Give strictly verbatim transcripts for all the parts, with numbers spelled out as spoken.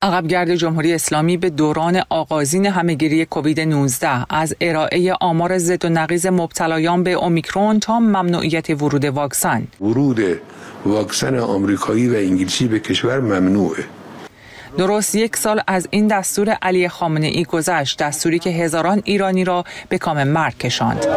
عقبگرد جمهوری اسلامی به دوران آغازین همهگیری کووید نوزده از ارائه آمار ضد و نقیض مبتلایان به اومیکرون تا ممنوعیت ورود واکسن. ورود واکسن آمریکایی و انگلیسی به کشور ممنوعه. درست یک سال از این دستور علی خامنه‌ای گذشت، دستوری که هزاران ایرانی را به کام مرگ کشاند.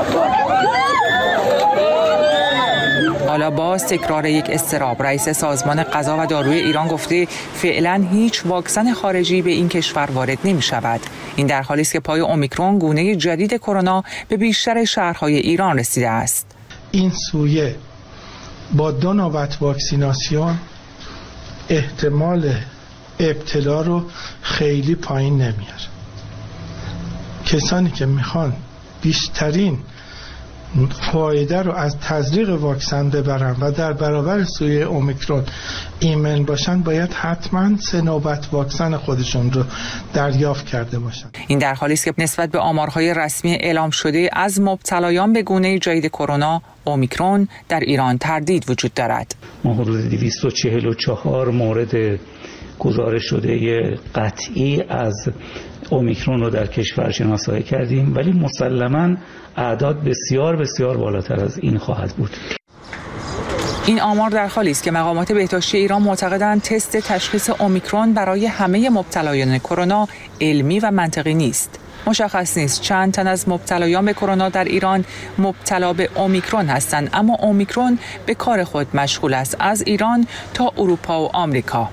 حالا باز تکرار یک اضطراب. رئیس سازمان غذا و داروی ایران گفته فعلا هیچ واکسن خارجی به این کشور وارد نمی شود. این در حالی است که پای اومیکرون گونه جدید کرونا به بیشتر شهرهای ایران رسیده است. این سویه با دو نوبت واکسیناسیون احتمال ابتلا رو خیلی پایین نمیاره. کسانی که میخوان بیشترین فایده رو از تزریق واکسن ببرن و در برابر سویه اومیکرون ایمن باشن، باید حتما سه نوبت واکسن خودشون رو دریافت کرده باشن. این در حالی است که نسبت به آمارهای رسمی اعلام شده از مبتلایان به گونه جدید کرونا اومیکرون در ایران تردید وجود دارد. ما حدود دویست و چهل و چهار مورد گزارش شده قطعی از اومیکرون رو در کشور شناسایی کردیم، ولی مسلماً اعداد بسیار بسیار بالاتر از این خواهد بود. این آمار در حالی است که مقامات بهداشتی ایران معتقدند تست تشخیص اومیکرون برای همه مبتلایان کرونا علمی و منطقی نیست. مشخص نیست چند تن از مبتلایان به کرونا در ایران مبتلا به اومیکرون هستند، اما اومیکرون به کار خود مشغول است از ایران تا اروپا و آمریکا.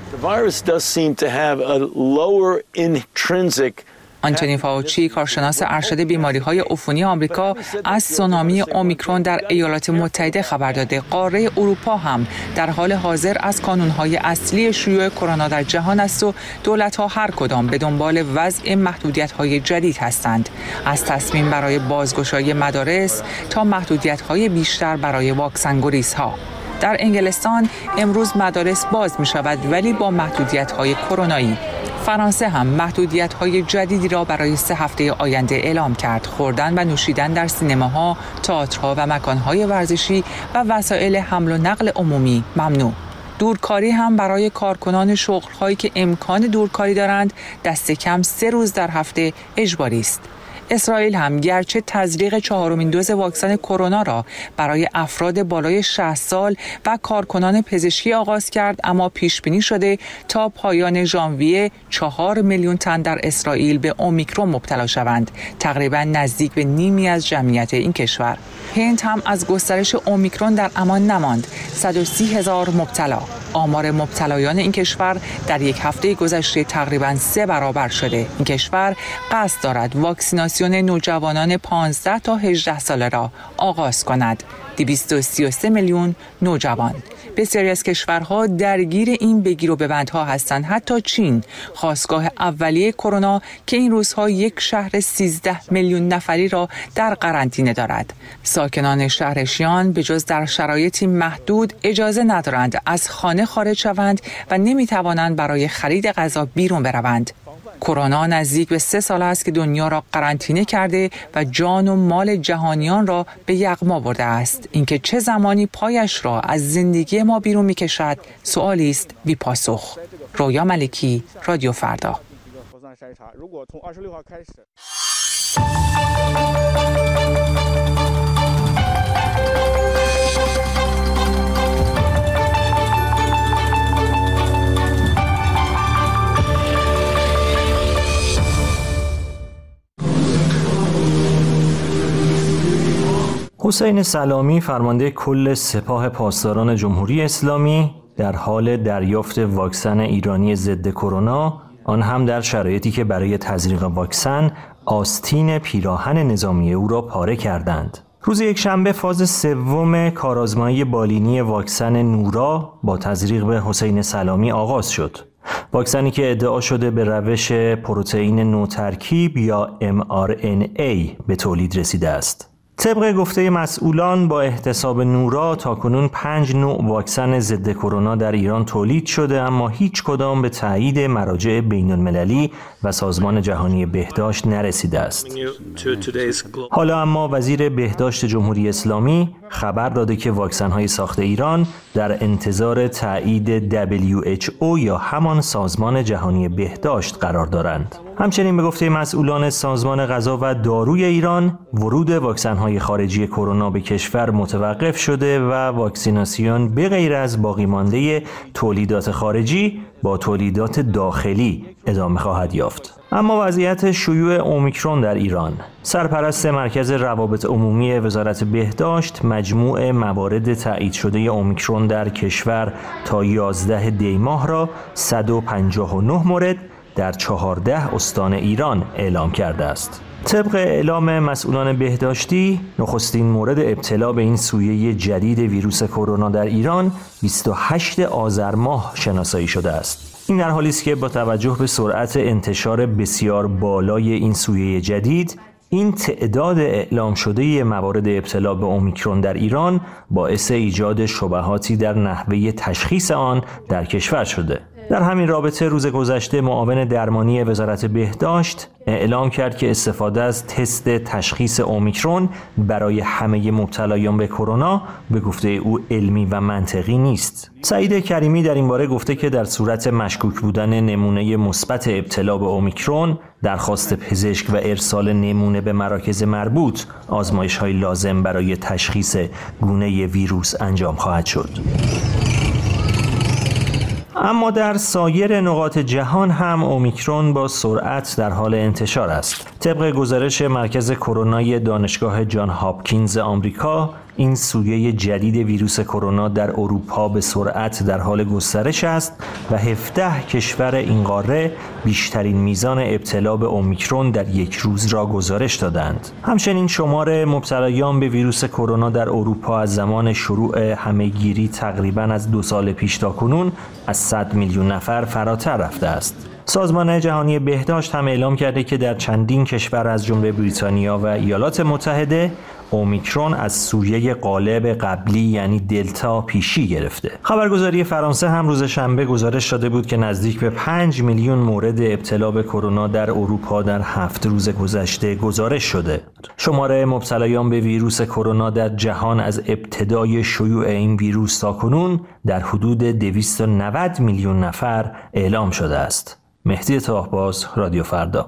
آنتونی فاوچی، کارشناس ارشد بیماری‌های عفونی آمریکا، از سونامی اومیکرون در ایالات متحده خبر داده. قاره اروپا هم در حال حاضر از کانون‌های اصلی شیوع کرونا در جهان است و دولت‌ها هر کدام به دنبال وضع محدودیت‌های جدید هستند، از تصمیم برای بازگشایی مدارس تا محدودیت‌های بیشتر برای واکسن‌گریزها. در انگلستان امروز مدارس باز می‌شود ولی با محدودیت‌های کرونایی. فرانسه هم محدودیت‌های جدیدی را برای سه هفته آینده اعلام کرد. خوردن و نوشیدن در سینماها، تئاترها و مکان‌های ورزشی و وسایل حمل و نقل عمومی ممنوع. دورکاری هم برای کارکنان شغل‌هایی که امکان دورکاری دارند دست کم سه روز در هفته اجباری است. اسرائیل هم گرچه تزریق چهارمین دوز واکسن کرونا را برای افراد بالای شصت سال و کارکنان پزشکی آغاز کرد، اما پیش بینی شده تا پایان ژانویه چهار میلیون تن در اسرائیل به اومیکرون مبتلا شوند، تقریبا نزدیک به نیمی از جمعیت این کشور. هند هم از گسترش اومیکرون در امان نماند، صد و سی هزار مبتلا. آمار مبتلایان این کشور در یک هفته گذشته تقریباً سه برابر شده. این کشور قصد دارد واکسیناسیون نوجوانان پانزده تا هجده ساله را آغاز کند. دویست و سی و سه میلیون نوجوان. بسیاری از کشورها درگیر این بگیر و ببندها هستند، حتی چین، خاستگاه اولیه کرونا که این روزها یک شهر سیزده میلیون نفری را در قرنطینه دارد. ساکنان شهر شیان به جز در شرایطی محدود اجازه ندارند از خانه خارج شوند و نمیتوانند برای خرید غذا بیرون بروند. کرونا نزدیک به سه سال است که دنیا را قرنطینه کرده و جان و مال جهانیان را به یغما برده است. اینکه چه زمانی پایش را از زندگی ما بیرون می‌کشد سوالی است بی پاسخ. رویا ملکی، رادیو فردا. حسین سلامی، فرمانده کل سپاه پاسداران جمهوری اسلامی، در حال دریافت واکسن ایرانی ضد کرونا، آن هم در شرایطی که برای تزریق واکسن آستین پیراهن نظامی او را پاره کردند. روز یکشنبه فاز سوم کارآزمایی بالینی واکسن نورا با تزریق به حسین سلامی آغاز شد. واکسنی که ادعا شده به روش پروتئین نوترکیب یا ام آر ان ای به تولید رسیده است. طبق گفته مسئولان با احتساب نورا تاکنون پنج نوع واکسن ضد کرونا در ایران تولید شده، اما هیچ کدام به تایید مراجع بین المللی و سازمان جهانی بهداشت نرسیده است. حالا اما وزیر بهداشت جمهوری اسلامی خبر داده که واکسن‌های ساخت ایران در انتظار تایید دبلیو اچ او یا همان سازمان جهانی بهداشت قرار دارند. همچنین به گفته مسئولان سازمان غذا و داروی ایران، ورود واکسن‌های خارجی کرونا به کشور متوقف شده و واکسیناسیون به غیر از باقی مانده تولیدات خارجی با تولیدات داخلی ادامه خواهد یافت. اما وضعیت شیوع اومیکرون در ایران. سرپرست مرکز روابط عمومی وزارت بهداشت مجموع موارد تایید شده اومیکرون در کشور تا یازده دی ماه را صد و پنجاه و نه مورد در چهارده استان ایران اعلام کرده است. طبق اعلام مسئولان بهداشتی، نخستین مورد ابتلا به این سویه جدید ویروس کرونا در ایران بیست و هشتم آذر ماه شناسایی شده است. این در حالی است که با توجه به سرعت انتشار بسیار بالای این سویه جدید، این تعداد اعلام شده موارد ابتلا به اومیکرون در ایران باعث ایجاد شبهاتی در نحوه تشخیص آن در کشور شده. در همین رابطه روز گذشته معاون درمانی وزارت بهداشت اعلام کرد که استفاده از تست تشخیص اومیکرون برای همه مبتلایان به کرونا به گفته او علمی و منطقی نیست. سعید کریمی در این باره گفته که در صورت مشکوک بودن نمونه مثبت ابتلا به اومیکرون، درخواست پزشک و ارسال نمونه به مراکز مربوط، آزمایش‌های لازم برای تشخیص گونه ویروس انجام خواهد شد. اما در سایر نقاط جهان هم اومیکرون با سرعت در حال انتشار است. طبق گزارش مرکز کرونای دانشگاه جان هاپکینز آمریکا، این سویه جدید ویروس کرونا در اروپا به سرعت در حال گسترش است و هفده کشور این قاره بیشترین میزان ابتلا به اومیکرون در یک روز را گزارش دادند. همچنین شمار مبتلایان به ویروس کرونا در اروپا از زمان شروع همه‌گیری تقریباً از دو سال پیش تا کنون از صد میلیون نفر فراتر رفته است. سازمان جهانی بهداشت هم اعلام کرده که در چندین کشور از جمله بریتانیا و ایالات متحده اومیکرون از سویه غالب قبلی یعنی دلتا پیشی گرفته. خبرگزاری فرانسه هم روز شنبه گزارش داده بود که نزدیک به پنج میلیون مورد ابتلا به کرونا در اروپا در هفت روز گذشته گزارش شده. شمار مبتلایان به ویروس کرونا در جهان از ابتدای شیوع این ویروس تا کنون در حدود دویست و نود میلیون نفر اعلام شده است. مهدی طاهباز، رادیو فردا.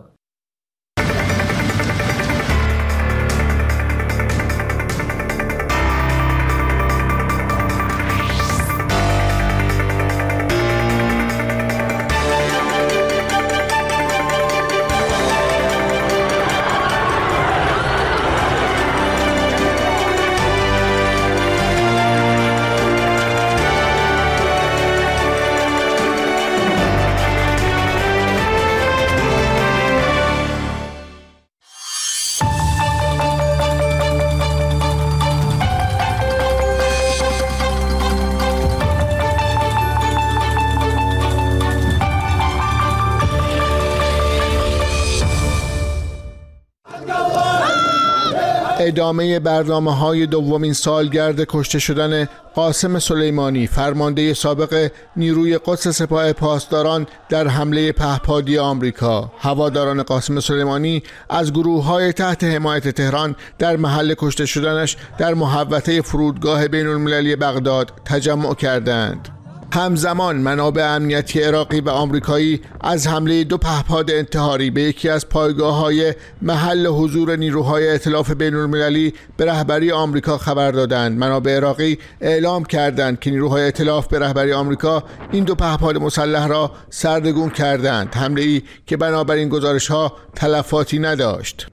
ادامه برنامه‌های دومین سالگرد کشته شدن قاسم سلیمانی، فرمانده سابق نیروی قدس سپاه پاسداران در حمله پهپادی آمریکا. هواداران قاسم سلیمانی از گروه‌های تحت حمایت تهران در محل کشته شدنش در محوطه فرودگاه بین‌المللی بغداد تجمع کردند. همزمان منابع امنیتی عراقی و آمریکایی از حمله دو پهپاد انتحاری به یکی از پایگاه‌های محل حضور نیروهای ائتلاف بین‌المللی به رهبری آمریکا خبر دادند. منابع عراقی اعلام کردند که نیروهای ائتلاف به رهبری آمریکا این دو پهپاد مسلح را سردرگم کردند، حمله‌ای که بنابراین گزارش‌ها تلفاتی نداشت.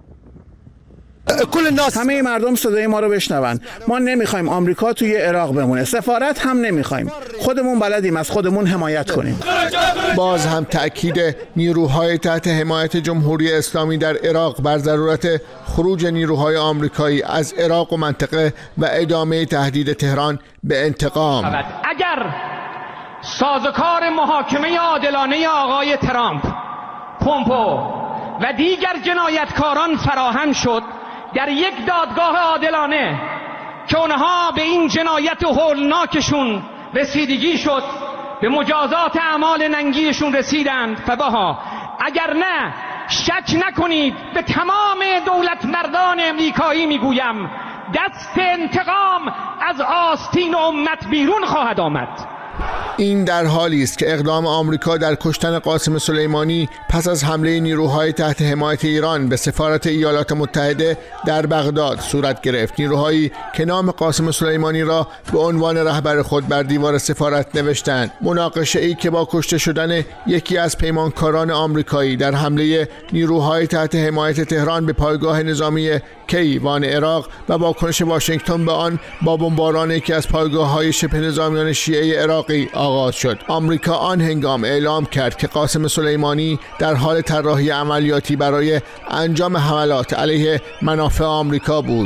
کل الناس، همه مردم صدای ما رو بشنون. ما نمیخوایم آمریکا توی عراق بمونه، سفارت هم نمیخوایم، خودمون بلدیم از خودمون حمایت کنیم. باز هم تأکید نیروهای تحت حمایت جمهوری اسلامی در عراق بر ضرورت خروج نیروهای آمریکایی از عراق و منطقه و ادامه تهدید تهران به انتقام. اگر سازوکار محاکمه عادلانه آقای ترامپ، پومپو و دیگر جنایتکاران فراهم شد در یک دادگاه عادلانه که اونها به این جنایت هولناکشون رسیدگی شد، به مجازات اعمال ننگیشون رسیدند. فبها، اگر نه شک نکنید به تمام دولت مردان امریکایی میگویم دست انتقام از آستین امت بیرون خواهد آمد. این در حالی است که اقدام آمریکا در کشتن قاسم سلیمانی پس از حمله نیروهای تحت حمایت ایران به سفارت ایالات متحده در بغداد صورت گرفت. نیروهایی که نام قاسم سلیمانی را به عنوان رهبر خود بر دیوار سفارت نوشتند. مناقشه‌ای که با کشته شدن یکی از پیمانکاران آمریکایی در حمله نیروهای تحت حمایت تهران به پایگاه نظامی کیوان عراق و واکنش واشنگتن به آن با بمباران یکی از پایگاه‌های شبه نظامیان شیعه عراقی آغاز شد. آمریکا آن هنگام اعلام کرد که قاسم سلیمانی در حال طراحی عملیاتی برای انجام حملات علیه منافع آمریکا بود.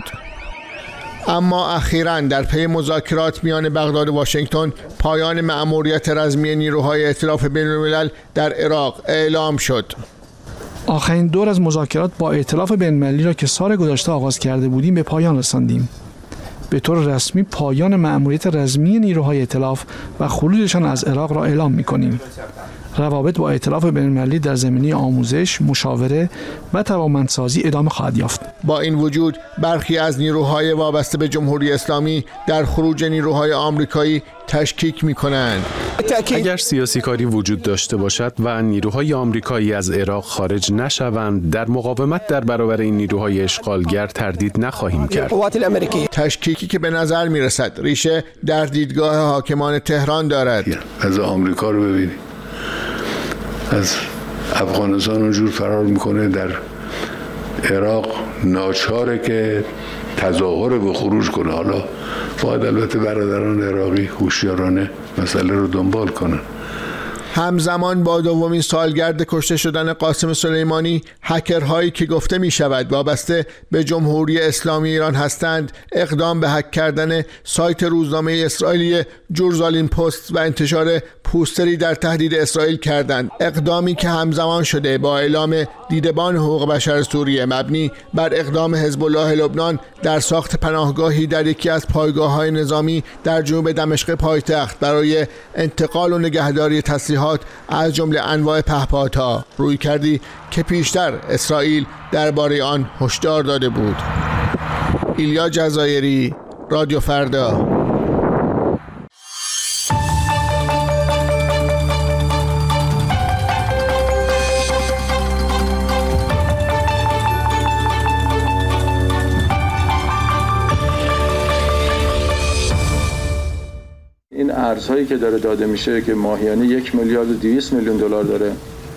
اما اخیراً در پی مذاکرات میان بغداد و واشنگتن پایان مأموریت رزمی نیروهای ائتلاف بین‌الملل در عراق اعلام شد. آخرین دور از مذاکرات با ائتلاف بین‌المللی را که سال گذشته آغاز کرده بودیم به پایان رساندیم. به طور رسمی پایان مأموریت رزمی نیروهای ائتلاف و خروجشان از عراق را اعلام می‌کنیم. روابط با ائتلاف بین‌المللی در زمینه آموزش، مشاوره و توانمندسازی ادامه خواهد یافت. با این وجود برخی از نیروهای وابسته به جمهوری اسلامی در خروج نیروهای آمریکایی تشکیک می‌کنند. اگر سیاسی کاری وجود داشته باشد و نیروهای آمریکایی از عراق خارج نشوند، در مقاومت در برابر این نیروهای اشغالگر تردید نخواهیم کرد. تشکیکی که به نظر می‌رسد ریشه در دیدگاه حاکمان تهران دارد. از آمریکا رو ببینید، از افغانستان اونجور فرار میکنه، در عراق ناچاره که تظاهر به خروج کنه. حالا باید البته برادران عراقی هوشیارانه مسئله رو دنبال کنن. همزمان با دومین سالگرد کشته شدن قاسم سلیمانی، هکرهایی که گفته می شود وابسته به جمهوری اسلامی ایران هستند اقدام به هک کردن سایت روزنامه اسرائیلی جورزالین پست و انتشار پوستری در تهدید اسرائیل کردند. اقدامی که همزمان شده با اعلام دیدبان حقوق بشر سوریه مبنی بر اقدام حزب الله لبنان در ساخت پناهگاهی در یکی از پایگاه‌های نظامی در جنوب دمشق پایتخت برای انتقال و نگهداری تسلیحات از جمله انواع پهپادها، روی کردی که پیشتر اسرائیل درباره آن هشدار داده بود. ایلیا جزایری، رادیو فردا. این ارزهایی که داره داده میشه که ماهیانه یک میلیارد و دویست میلیون دلار داره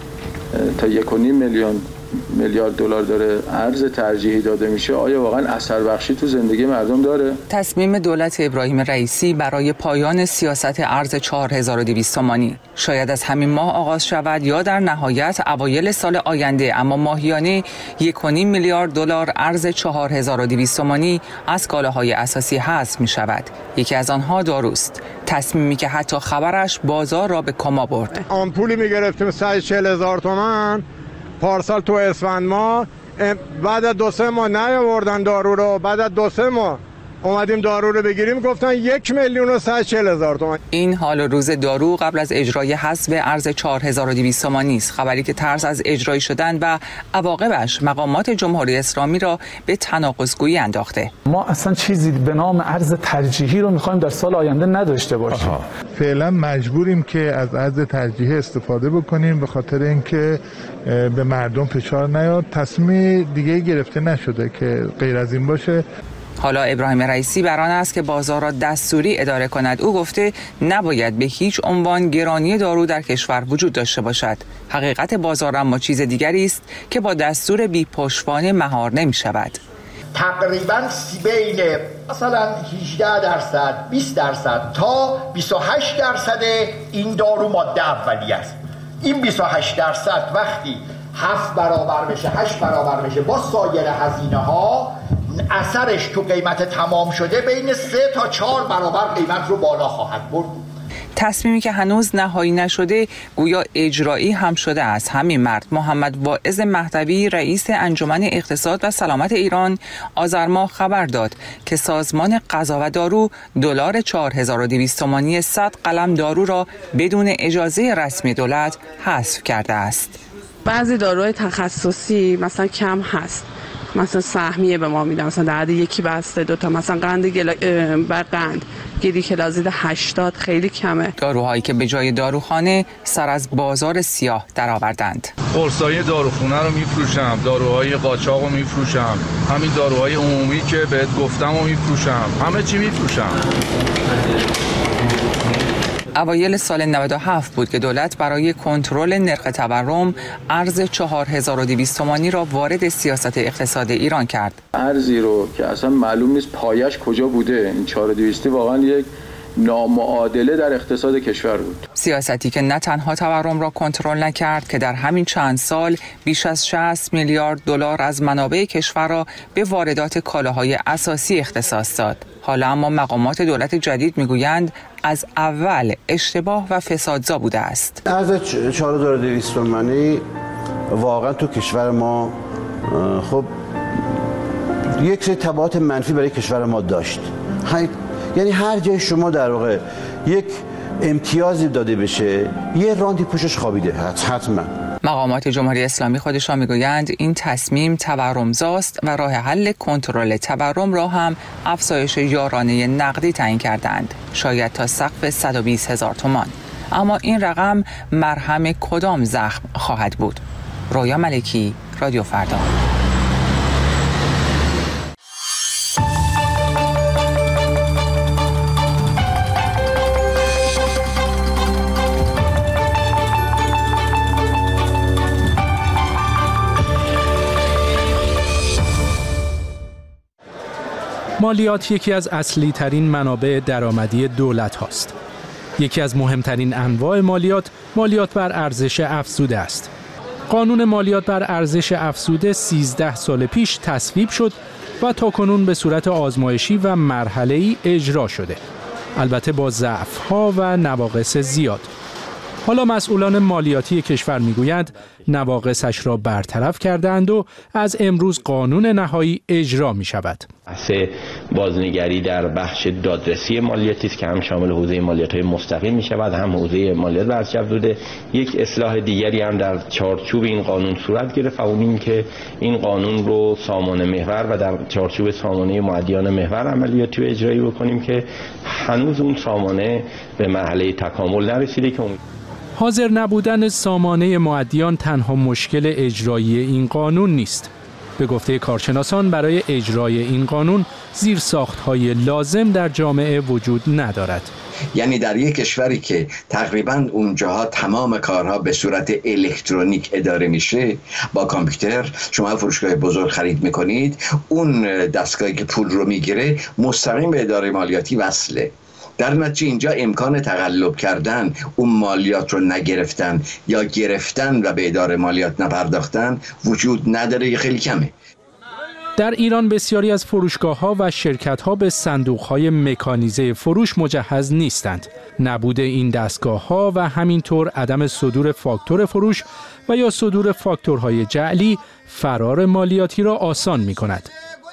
تا یک و نیم میلیون میلیارد دلار داره ارز ترجیحی داده میشه، آیا واقعا اثر بخشی تو زندگی مردم داره؟ تصمیم دولت ابراهیم رئیسی برای پایان سیاست ارز چهار هزار و دویست تومانی شاید از همین ماه آغاز شود یا در نهایت اوایل سال آینده، اما ماهیانه یک و نیم میلیارد دلار ارز چهار هزار و دویست تومانی از کالاهای اساسی حذف می شود. یکی از آنها داروست، تصمیمی که حتی خبرش بازار را به کما برد. آمپولی می گرفتیم صد و چهل هزار تومان پارسال تو اسفند ماه، بعد از دو سه ماه نیاوردن دارو رو، بعد از دو سه ماه اومدیم دارو رو بگیریم گفتن یک میلیون و صد و چهل هزار تومان. این حال روز دارو قبل از اجرای حذف ارز چهار هزار و دویست تومانی است، خبری که ترس از اجرای شدن و عواقبش مقامات جمهوری اسلامی را به تناقض‌گویی انداخته. ما اصلا چیزی به نام ارز ترجیحی رو می‌خوایم در سال آینده نداشته باشیم. آها. فعلا مجبوریم که از ارز ترجیحی استفاده بکنیم به خاطر اینکه به مردم فشار نیاد. تصمیم دیگه گرفته نشده که غیر از این باشه. حالا ابراهیم رئیسی بر آن است که بازار را دستوری اداره کند. او گفته نباید به هیچ عنوان گرانی دارو در کشور وجود داشته باشد. حقیقت بازار اما چیز دیگری است که با دستور بی پشتوانه مهار نمی شود. تقریبا بین مثلا هجده درصد بیست درصد تا بیست و هشت درصد این دارو ماده اولیه است. این بیست و هشت درصد وقتی هفت برابر بشه، هشت برابر بشه با سایر هزینه ها، اثرش تو قیمت تمام شده بین سه تا چهار برابر قیمت رو بالا خواهد برد. تصمیمی که هنوز نهایی نشده گویا اجرایی هم شده است. همین مرد محمد واعظ مهدوی رئیس انجمن اقتصاد و سلامت ایران آذر ماه خبر داد که سازمان غذا و دارو دلار چهار هزار و دویست تومانی صد قلم دارو را بدون اجازه رسمی دولت حذف کرده است. بعضی داروهای تخصصی مثلا کم هست، مثلا سهمیه به ما میدن، مثلا در حد یکی بسته دو تا، مثلا قند گلا... بر قند گلیکلازید هشتاد خیلی کمه. داروهایی که به جای داروخانه سر از بازار سیاه درآوردند. قرصای داروخونه رو میفروشم، داروهای قاچاق رو میفروشم، همین داروهای عمومی که بهت گفتم رو میفروشم، همه چی میفروشم. اوایل سال نود و هفت بود که دولت برای کنترل نرخ تورم ارز چهار هزار و دویست تومانی را وارد سیاست اقتصاد ایران کرد. ارزی رو که اصلا معلوم نیست پایش کجا بوده، این چهار هزار و دویست واقعا یک نامعادله در اقتصاد کشور بود. سیاستی که نه تنها تورم را کنترل نکرد که در همین چند سال بیش از شصت میلیارد دلار از منابع کشور را به واردات کالاهای اساسی اختصاص داد. حالا اما مقامات دولت جدید میگویند از اول اشتباه و فسادزا بوده است. ارز چهار هزار و دویست تومانی واقعا تو کشور ما خب یک سری تبعات منفی برای کشور ما داشت. یعنی هر جای شما در واقع یک امتیازی داده بشه یه راندی پوشش خوابیده حتما. مقامات جمهوری اسلامی خودشان میگویند این تصمیم تورمزاست و راه حل کنترل تورم را هم افزایش یارانه نقدی تعیین کردند، شاید تا سقف صد و بیست هزار تومان. اما این رقم مرهم کدام زخم خواهد بود؟ رویا ملکی، رادیو فردا. مالیات یکی از اصلی ترین منابع درآمدی دولت هاست. یکی از مهمترین انواع مالیات، مالیات بر ارزش افزوده است. قانون مالیات بر ارزش افزوده سیزده سال پیش تصویب شد و تاکنون به صورت آزمایشی و مرحله‌ای اجرا شده. البته با ضعف‌ها و نواقص زیاد. حالا مسئولان مالیاتی کشور میگویند نواقصش را برطرف کردند و از امروز قانون نهایی اجرا می شود. بحث بازنگری در بخش دادرسی مالیاتی است که هم شامل حوزه مالیات‌های مستقیم می شود، هم حوزه مالیات بر ارزش افزوده. یک اصلاح دیگری هم در چارچوب این قانون صورت گرفت، اون این که این قانون رو سامانه محور و در چارچوب سامانه معدیان محور عملیاتی و اجرایی بکنیم که هنوز اون سامانه به مرحله تکامل نرسیده. که حاضر نبودن سامانه معدیان تنها مشکل اجرایی این قانون نیست. به گفته کارشناسان برای اجرای این قانون زیرساخت‌های لازم در جامعه وجود ندارد. یعنی در یک کشوری که تقریباً اونجاها تمام کارها به صورت الکترونیک اداره میشه، با کامپیوتر شما فروشگاه بزرگ خرید میکنید، اون دستگاهی که پول رو میگیره مستقیم به اداره مالیاتی وصله. در نتیجه اینجا امکان تقلب کردن، اون مالیات رو نگرفتن یا گرفتن و به اداره مالیات نپرداختن وجود نداره، خیلی کمه. در ایران بسیاری از فروشگاه‌ها و شرکت‌ها به صندوق‌های مکانیزه فروش مجهز نیستند. نبود این دستگاه‌ها و همینطور عدم صدور فاکتور فروش و یا صدور فاکتورهای جعلی فرار مالیاتی را آسان می‌کند.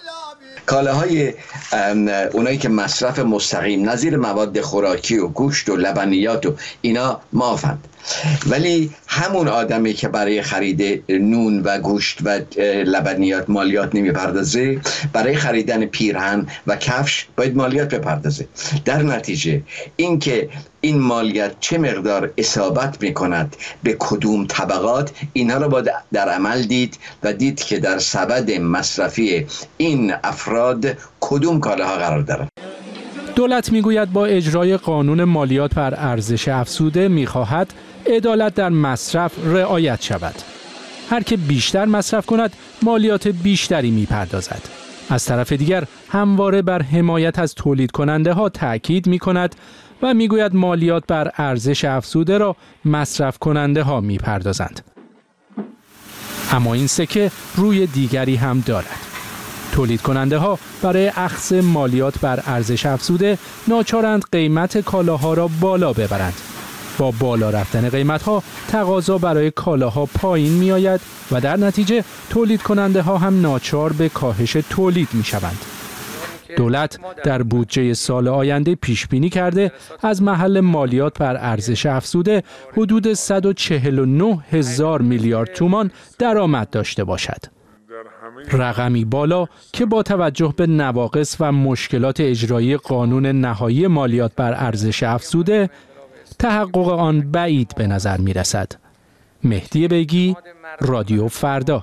کالاهای اونایی که مصرف مستقیم نظیر مواد خوراکی و گوشت و لبنیات و اینا معافند، ولی همون آدمی که برای خرید نون و گوشت و لبنیات مالیات نمیپردازه، برای خریدن پیرهن و کفش باید مالیات بپردازه. در نتیجه اینکه این مالیات چه مقدار اصابت میکند به کدوم طبقات، اینها رو باید در عمل دید و دید که در سبد مصرفی این افراد کدوم کالاها قرار دارند. دولت میگوید با اجرای قانون مالیات بر ارزش افزوده میخواهد عدالت در مصرف رعایت شود. هر که بیشتر مصرف کند مالیات بیشتری میپردازد. از طرف دیگر همواره بر حمایت از تولید کننده ها تأکید میکند و میگوید مالیات بر ارزش افزوده را مصرف کننده ها میپردازند. اما این سکه روی دیگری هم دارد. تولید کننده ها برای اخذ مالیات بر ارزش افزوده ناچارند قیمت کالاها را بالا ببرند. با بالا رفتن قیمت ها تقاضا برای کالاها پایین می آید و در نتیجه تولید کننده ها هم ناچار به کاهش تولید می شوند. دولت در بودجه سال آینده پیش بینی کرده از محل مالیات بر ارزش افزوده حدود صد و چهل و نه هزار میلیارد تومان درآمد داشته باشد. رقمی بالا که با توجه به نواقص و مشکلات اجرایی قانون نهایی مالیات بر ارزش افزوده تحقق آن بعید به نظر می رسد. مهدی بیگی، رادیو فردا.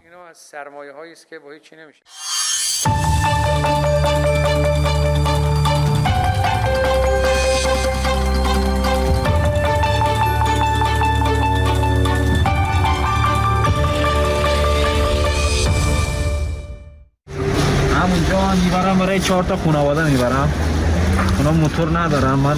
همونجا میبرم برای چهار تا خانواده میبرم. اونا موتور ندارم، من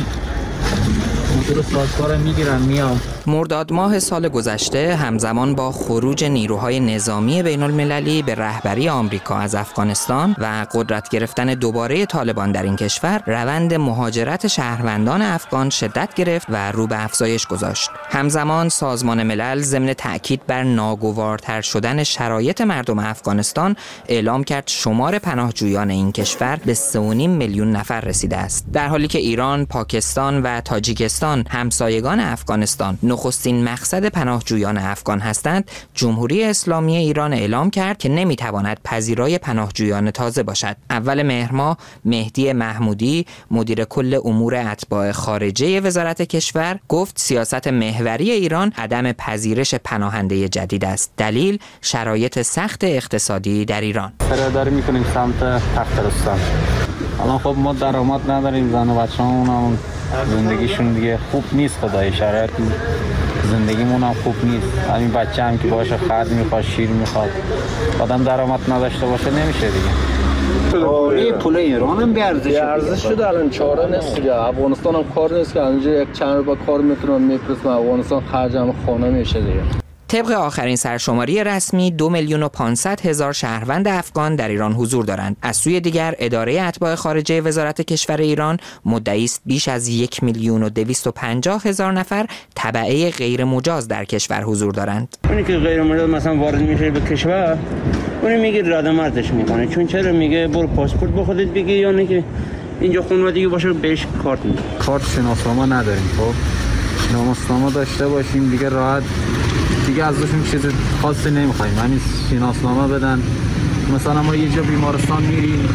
موتور سازکار میگیرم میام. مرداد ماه سال گذشته همزمان با خروج نیروهای نظامی بین المللی به رهبری آمریکا از افغانستان و قدرت گرفتن دوباره طالبان در این کشور، روند مهاجرت شهروندان افغان شدت گرفت و رو به افزایش گذاشت. همزمان سازمان ملل ضمن تأکید بر ناگوارتر شدن شرایط مردم افغانستان اعلام کرد شمار پناهجویان این کشور به سه و نیم میلیون نفر رسیده است، در حالی که ایران، پاکستان و تاجیکستان همسایگان افغانستان نخستین مقصد پناهجویان افغان هستند. جمهوری اسلامی ایران اعلام کرد که نمیتواند پذیرای پناهجویان تازه باشد. اول مهر ماه مهدی محمودی مدیر کل امور اتباع خارجه وزارت کشور گفت سیاست محوری ایران عدم پذیرش پناهنده جدید است. دلیل شرایط سخت اقتصادی در ایران. فراداری میکنیم سمت تخترستان. الان خب ما درآمد نداریم، زن و بچه‌مون زندگیشون دیگه خوب نیست، خدای شرایط زندگیمون هم خوب نیست. همین بچه هم که باشه خرد میخواد، شیر میخواد، آدم درآمد نداشته باشه نمیشه دیگه. این پول ایران هم بیارزش ارزش شده، الان چاره نیست دیگه. افغانستان هم کار نیست که اینجا یک چند روز کار میکنم میپرسم افغانستان خرجم خونه میشه دیگه. طبق آخرین سرشماری رسمی دو میلیون و پانصد هزار شهروند افغان در ایران حضور دارند. از سوی دیگر اداره اتباع خارجه وزارت کشور ایران مدعی است بیش از یک میلیون و دویست و پنجاه هزار نفر تبعه غیر مجاز در کشور حضور دارند. اونی که غیر مجاز مثلا وارد میشه به کشور، اون میگه رد مردش میکنه، چون چرا میگه برو پاسپورت به خودت بگی، یا نه که اینجا خانوادگی باشه بهش کارت میده. کارت شناسنامه نداریم، خب شناسنامه داشته باشیم دیگه راحت دیگه ازشون چیز خاصی نمیخوایم، همین شناسنامه بدن. مثلا ما یه جا بیمارستان میریم،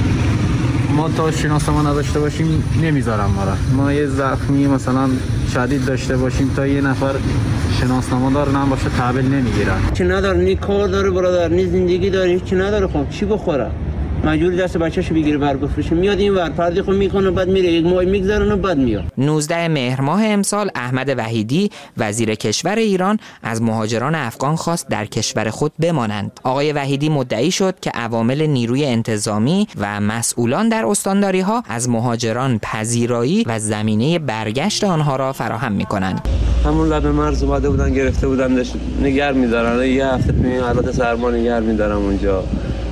ما تا شناسنامه نداشته باشیم نمیذارن ما را. ما یه زخمی مثلا شدید داشته باشیم تا یه نفر شناسنامه دار نم باشه تحویل نمیگیرن. چی نداره، نی کار داره برادر، نی زندگی داره، چی نداره، خب چی بخوره؟ مجبور دست بچه‌شو بگیره بر بفروشه، میاد این ور پردی خو میکنه، بعد میره یک ماه میگذرونه بعد میاد. نوزده مهر ماه امسال احمد وحیدی وزیر کشور ایران از مهاجران افغان خواست در کشور خود بمانند. آقای وحیدی مدعی شد که عوامل نیروی انتظامی و مسئولان در استانداری‌ها از مهاجران پذیرایی و زمینه برگشت آنها را فراهم می‌کنند. همون لب مرز اومده بودن گرفته بودن نگار می‌دارن، یه هفته تو این حالت سرما نگار می‌دارن اونجا.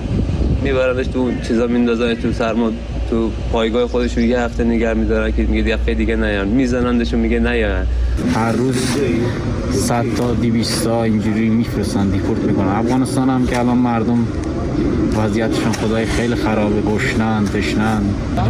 میبرنش تو چیزا میندازن تو سرما تو پایگاه خودشون یه هفته نگه میدارن که میگه یه دیگه نیان، میزنندشون میگه نیان. هر روز صد تا دویست تا اینجوری میفرستن دیپورت میکنن. افغانستان هم که الان مردم وضعیتشون خدای خیلی خرابه، گشنن تشنن.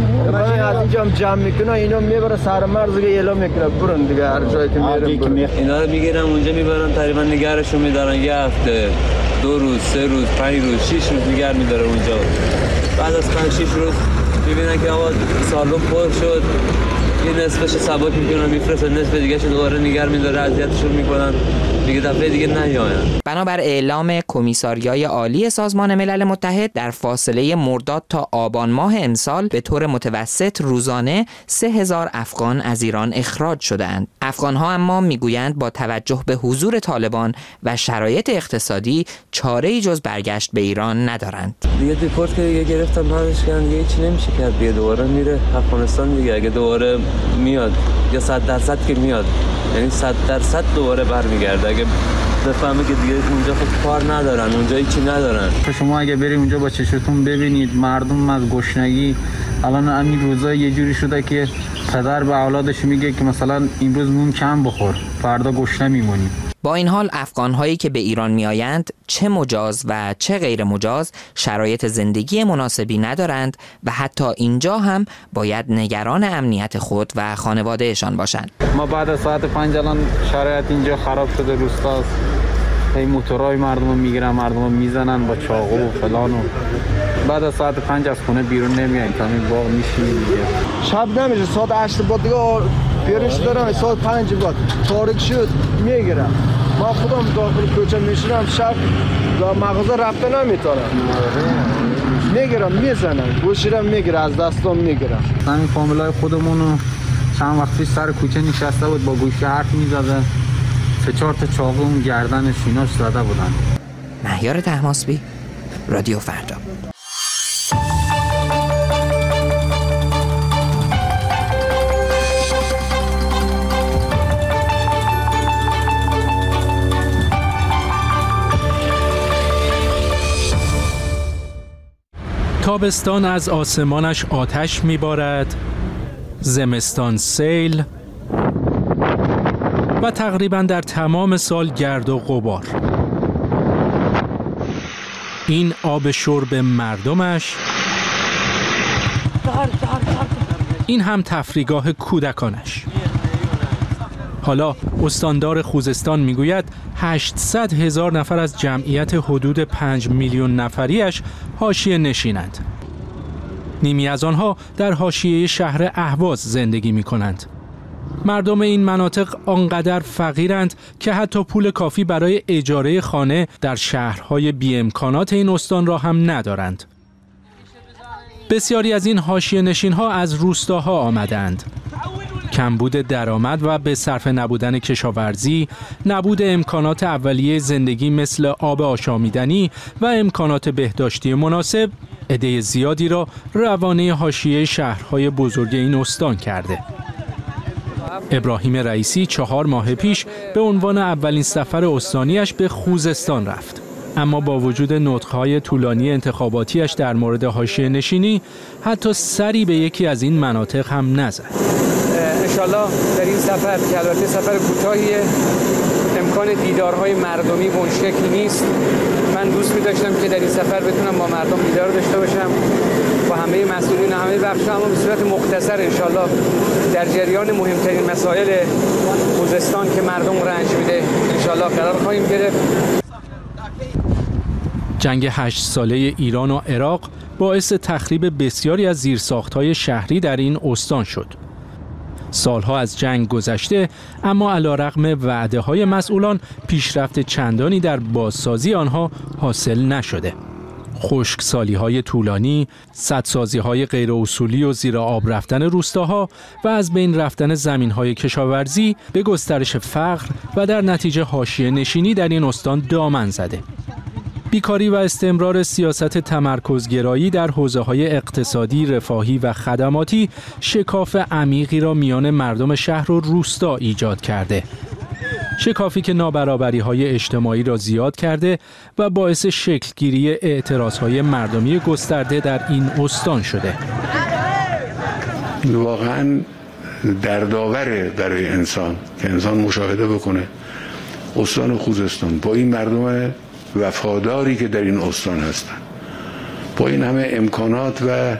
از اینجا هم جمع میکنن اینا میبره سر مرز دیگه اعلام میکنه برن دیگه هر جایی که میرن اینا رو میگیرن اونجا میبرن تقریبا نگارشون میدارن یه هفته، دو روز، سه روز، پنج روز، شش روز نگار میداره اونجا. بعد از پنج شش روز میبینن که آقا سالن پر شد، یه نصفش سبک میکنن میفرستن، نصف دیگه شو دوباره نگار میداره، اذیتشون میکنن دیگه، دفعه دیگه نیاین. بنابر اعلام کمیساریای عالی سازمان ملل متحد در فاصله مرداد تا آبان ماه امسال به طور متوسط روزانه سه هزار افغان از ایران اخراج شدند. افغان‌ها اما میگویند با توجه به حضور طالبان و شرایط اقتصادی چاره‌ای جز برگشت به ایران ندارند. دیگه دیپورت که دیگه گرفتن پرش کردن دیگه هیچ نمیشه کرد، دیگه دوباره میره افغانستان دیگه. اگه دوباره میاد یا صد درصد که میاد، یعنی صد درصد دوباره برمیگرده. اگه بفهمه که دیگه اونجا خود کار ندارن، اونجا هیچی ندارن. شما اگه برید اونجا با چشتون ببینید مردم از گشنگی الان همین روزا یه جوری شده که پدر به اولادش میگه که مثلا امروز نون کم بخور، فردا گشنه میمونی. با این حال افغان‌هایی که به ایران میآیند چه مجاز و چه غیر مجاز شرایط زندگی مناسبی ندارند و حتی اینجا هم باید نگران امنیت خود و خانوادهشان باشند. ما بعد از ساعت پنج الان شرایط اینجا خراب شده، روستاست. این موتورهای مردم رو میگیرن، مردم رو میزنن با چاقو و فلان و بعد از ساعت پنج از خونه بیرون نمیاییم، تا این باغ میشینیم دیگه. شب نمیشه، ساعت هشت بعد دیگه بیرش دارم، ساعت پنج بعد تاریک شد میگیرم. ما خودم داخل کوچه میشینم، شب و مغازه رفته نمیتونم، میگیرم میزنم، گوشیرم میگیره، از دستم میگیرم. همین فامیلای خودمونو چند وقت پیش سر کوچه نشسته بود با گوشی حرف میزده، سه چهار تا چاقو اون گردن شیناش زده بودن. مهیار طهماسبی، رادیو فردا. تابستان از آسمانش آتش میبارد، زمستان سیل و تقریبا در تمام سال گرد و غبار. این آب شرب مردمش، این هم تفریحگاه کودکانش. حالا استاندار خوزستان میگوید هشتصد هزار نفر از جمعیت حدود پنج میلیون نفریش حاشیه نشینند. نیمی از آنها در حاشیه شهر اهواز زندگی می کنند. مردم این مناطق آنقدر فقیرند که حتی پول کافی برای اجاره خانه در شهرهای بی امکانات این استان را هم ندارند. بسیاری از این حاشیه نشین‌ها از روستاها آمدند. کمبود درآمد و به صرف نبودن کشاورزی، نبود امکانات اولیه زندگی مثل آب آشامیدنی و امکانات بهداشتی مناسب، عده زیادی را روانه حاشیه شهرهای بزرگ این استان کرده. ابراهیم رئیسی چهار ماه پیش به عنوان اولین سفر استانیش به خوزستان رفت. اما با وجود نطق‌های طولانی انتخاباتیش در مورد حاشیه نشینی، حتی سری به یکی از این مناطق هم نزد. انشالله در این سفر که البته سفر کوتاهیه، امکان دیدارهای مردمی به اون شکل نیست. من دوست می داشتم که در این سفر بتونم با مردم دیدار داشته باشم، با همه مسئولین همه بخش‌ها، اما به صورت مختصر انشالله در جریان مهمترین مسائل خوزستان که مردم رنج میده انشالله قرار خواهیم گرفت. جنگ هشت ساله ایران و عراق باعث تخریب بسیاری از زیرساخت‌های شهری در این استان شد. سالها از جنگ گذشته، اما علیرغم وعده‌های مسئولان پیشرفت چندانی در بازسازی آنها حاصل نشده. خشکسالی‌های طولانی، سدسازی‌های غیر اصولی و زیر آب رفتن روستاها و از بین رفتن زمین‌های کشاورزی به گسترش فقر و در نتیجه حاشیه نشینی در این استان دامن زده. بیکاری و استمرار سیاست تمرکزگرایی در حوزه‌های اقتصادی، رفاهی و خدماتی شکاف عمیقی را میان مردم شهر و روستا ایجاد کرده. شکافی که نابرابری‌های اجتماعی را زیاد کرده و باعث شکلگیری اعتراض‌های مردمی گسترده در این استان شده. واقعاً دردآوره برای انسان که انسان مشاهده بکنه استان خوزستان با این مردم وفاداری که در این استان هستند، با این همه امکانات و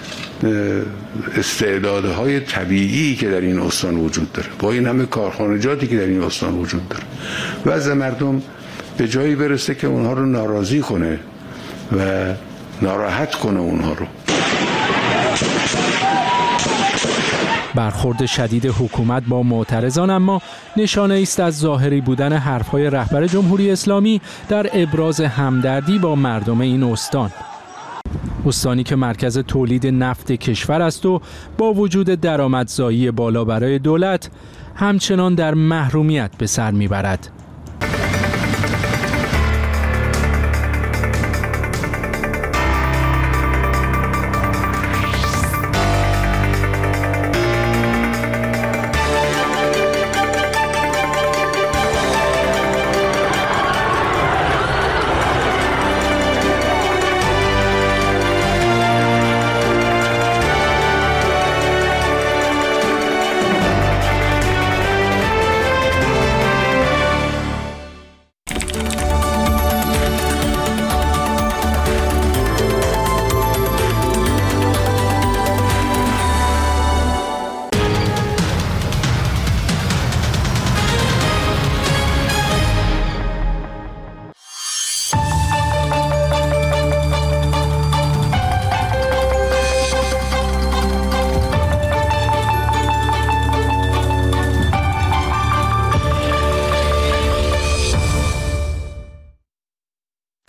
استعدادهای طبیعی که در این استان وجود داره، با این همه کارخانجاتی که در این استان وجود داره، وضع مردم به جایی برسه که اونها رو ناراضی کنه و ناراحت کنه اونها رو. برخورد شدید حکومت با معترضان اما نشانه است از ظاهری بودن حرفهای رهبر جمهوری اسلامی در ابراز همدردی با مردم این استان. استانی که مرکز تولید نفت کشور است و با وجود درآمدزایی بالا برای دولت همچنان در محرومیت به سر میبرد.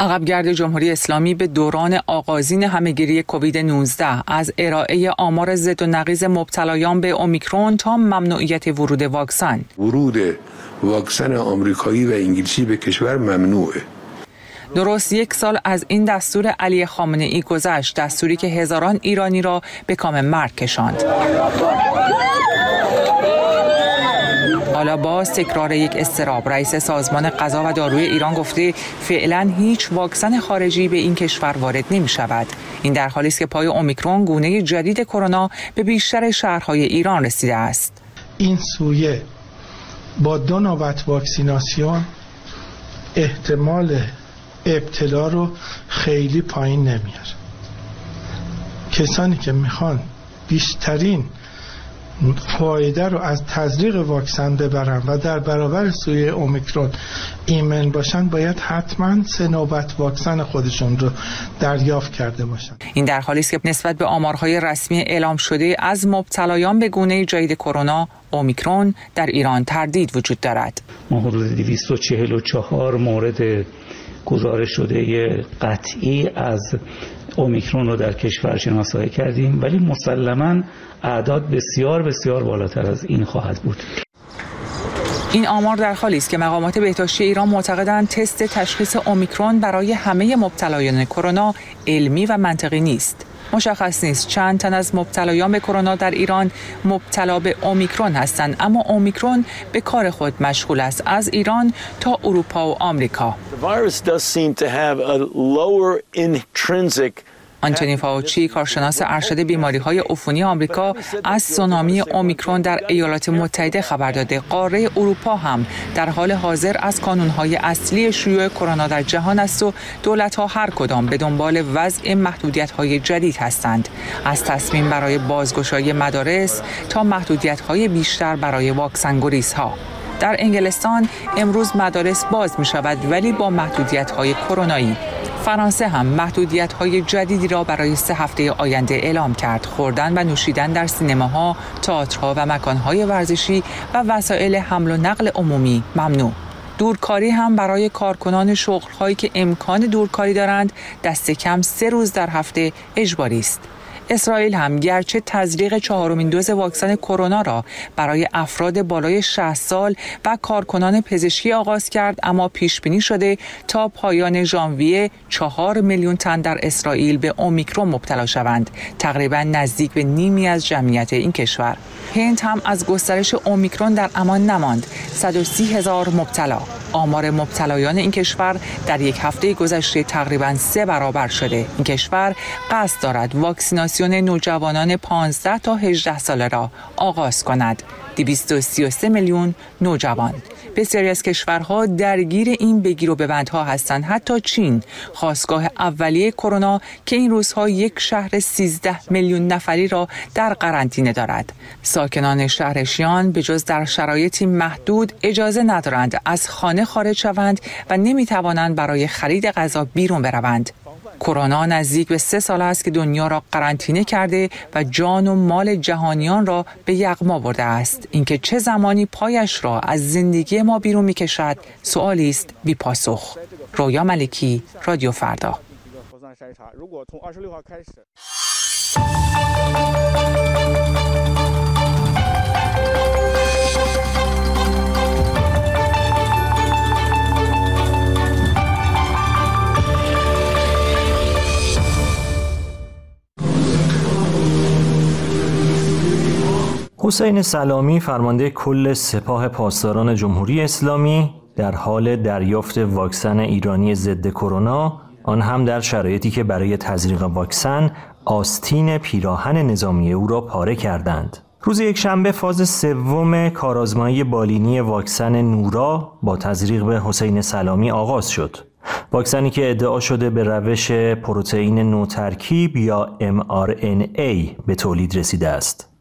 عقبگرد جمهوری اسلامی به دوران آغازین همهگیری کووید نوزده از ارائه آمار ضد و نقیض مبتلایان به اومیکرون تا ممنوعیت ورود واکسن. ورود واکسن آمریکایی و انگلیسی به کشور ممنوعه. درست یک سال از این دستور علی خامنه ای گذشت، دستوری که هزاران ایرانی را به کام مرگ کشاند. حالا باز تکرار یک اضطراب. رئیس سازمان غذا و داروی ایران گفته فعلا هیچ واکسن خارجی به این کشور وارد نمی شود. این در حالی است که پای اومیکرون گونه جدید کرونا به بیشتر شهرهای ایران رسیده است. این سویه با دو نوبت واکسیناسیون احتمال ابتلا رو خیلی پایین نمیاره. کسانی که میخوان بیشترین فایده رو از تزریق واکسن ببرن و در برابر سویه اومیکرون ایمن باشن، باید حتما سه نوبت واکسن خودشون رو دریافت کرده باشن. این در حالی است که نسبت به آمارهای رسمی اعلام شده از مبتلایان به گونه جدید کرونا اومیکرون در ایران تردید وجود دارد. ما حدود دویست و چهل و چهار مورد گزارش شده قطعی از اومیکرون رو در کشور شناسایی کردیم، ولی مسلماً اعداد بسیار بسیار بالاتر از این خواهد بود. این آمار در حالی است که مقامات بهداشتی ایران معتقدند تست تشخیص اومیکرون برای همه مبتلایان کرونا علمی و منطقی نیست. مشخص نیست چند تن از مبتلایان به کرونا در ایران مبتلا به اومیکرون هستند، اما اومیکرون به کار خود مشغول است از ایران تا اروپا و آمریکا. آنتونی فاوچی، کارشناس ارشد بیماری‌های عفونی آمریکا، از سونامی اومیکرون در ایالات متحده خبر داده. قاره اروپا هم در حال حاضر از کانون‌های اصلی شیوع کرونا در جهان است و دولت‌ها هر کدام به دنبال وضع محدودیت‌های جدید هستند، از تصمیم برای بازگشایی مدارس تا محدودیت‌های بیشتر برای واکسن‌گریزها. در انگلستان امروز مدارس باز می‌شود ولی با محدودیت‌های کرونایی. فرانسه هم محدودیت‌های جدیدی را برای سه هفته آینده اعلام کرد. خوردن و نوشیدن در سینماها، تئاترها و مکان‌های ورزشی و وسایل حمل و نقل عمومی ممنوع. دورکاری هم برای کارکنان شغل‌هایی که امکان دورکاری دارند دست کم سه روز در هفته اجباری است. اسرائیل هم گرچه تزریق چهارمین دوز واکسن کرونا را برای افراد بالای شصت سال و کارکنان پزشکی آغاز کرد، اما پیش بینی شده تا پایان ژانویه چهار میلیون تن در اسرائیل به اومیکرون مبتلا شوند، تقریبا نزدیک به نیمی از جمعیت این کشور. هند هم از گسترش اومیکرون در امان نماند، صد و سی هزار مبتلا. آمار مبتلایان این کشور در یک هفته گذشته تقریباً سه برابر شده. این کشور قصد دارد واکسیناسیون نوجوانان پانزده تا هجده ساله را آغاز کند. دویست و سی و سه میلیون نوجوان. بسیاری از کشورها درگیر این بگیر و ببندها هستند، حتی چین، خاستگاه اولیه کرونا که این روزها یک شهر سیزده میلیون نفری را در قرنطینه دارد. ساکنان شهر شیان به جز در شرایطی محدود اجازه ندارند از خانه خارج شوند و نمیتوانند برای خرید غذا بیرون بروند. کرونا نزدیک به سه سال است که دنیا را قرنطینه کرده و جان و مال جهانیان را به یغما برده است. اینکه چه زمانی پایش را از زندگی ما بیرون می‌کشد سوالی است بی پاسخ. رویا ملکی، رادیو فردا. حسین سلامی، فرمانده کل سپاه پاسداران جمهوری اسلامی، در حال دریافت واکسن ایرانی ضد کرونا، آن هم در شرایطی که برای تزریق واکسن آستین پیراهن نظامی او را پاره کردند. روز یکشنبه فاز سوم کارآزمایی بالینی واکسن نورا با تزریق به حسین سلامی آغاز شد. واکسنی که ادعا شده به روش پروتئین نوترکیب یا ام آر ان ای به تولید رسیده است.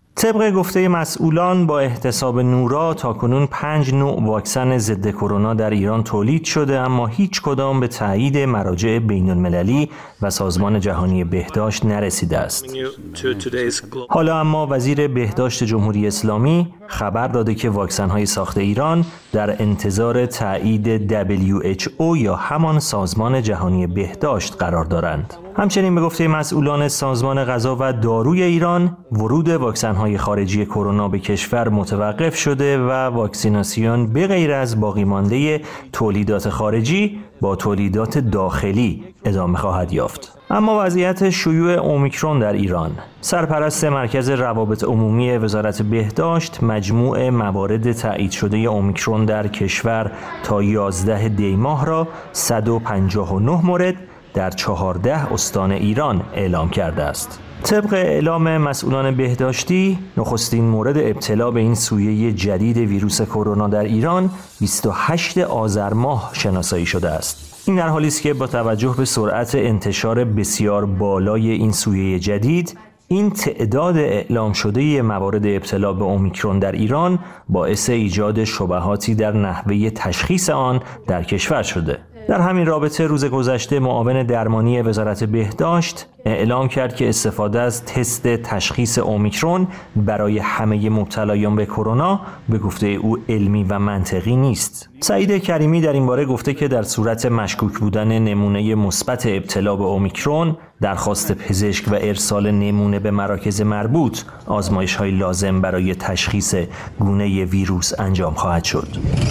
طبق گفته مسئولان با احتساب نورا تاکنون پنج نوع واکسن ضد کرونا در ایران تولید شده، اما هیچ کدام به تایید مراجع بین المللی و سازمان جهانی بهداشت نرسیده است. حالا اما وزیر بهداشت جمهوری اسلامی خبر داده که واکسن‌های ساخت ایران در انتظار تایید دبلیو اچ او یا همان سازمان جهانی بهداشت قرار دارند. همچنین به گفته مسئولان سازمان غذا و داروی ایران، ورود واکسن‌های خارجی کرونا به کشور متوقف شده و واکسیناسیون به غیر از باقی مانده تولیدات خارجی با تولیدات داخلی ادامه خواهد یافت. اما وضعیت شیوع اومیکرون در ایران. سرپرست مرکز روابط عمومی وزارت بهداشت مجموع موارد تایید شده اومیکرون در کشور تا یازده دی ماه را صد و پنجاه و نه مورد در چهارده استان ایران اعلام کرده است. طبق اعلام مسئولان بهداشتی، نخستین مورد ابتلا به این سویه جدید ویروس کرونا در ایران بیست و هشتم آذر ماه شناسایی شده است. این در حالی است که با توجه به سرعت انتشار بسیار بالای این سویه جدید، این تعداد اعلام شده موارد ابتلا به اومیکرون در ایران باعث ایجاد شبهاتی در نحوه تشخیص آن در کشور شده. در همین رابطه روز گذشته معاون درمانی وزارت بهداشت اعلام کرد که استفاده از تست تشخیص اومیکرون برای همه مبتلایان به کرونا به گفته او علمی و منطقی نیست. سعید کریمی در این باره گفته که در صورت مشکوک بودن نمونه مثبت ابتلا به اومیکرون، درخواست پزشک و ارسال نمونه به مراکز مربوط، آزمایش‌های لازم برای تشخیص گونه ویروس انجام خواهد شد.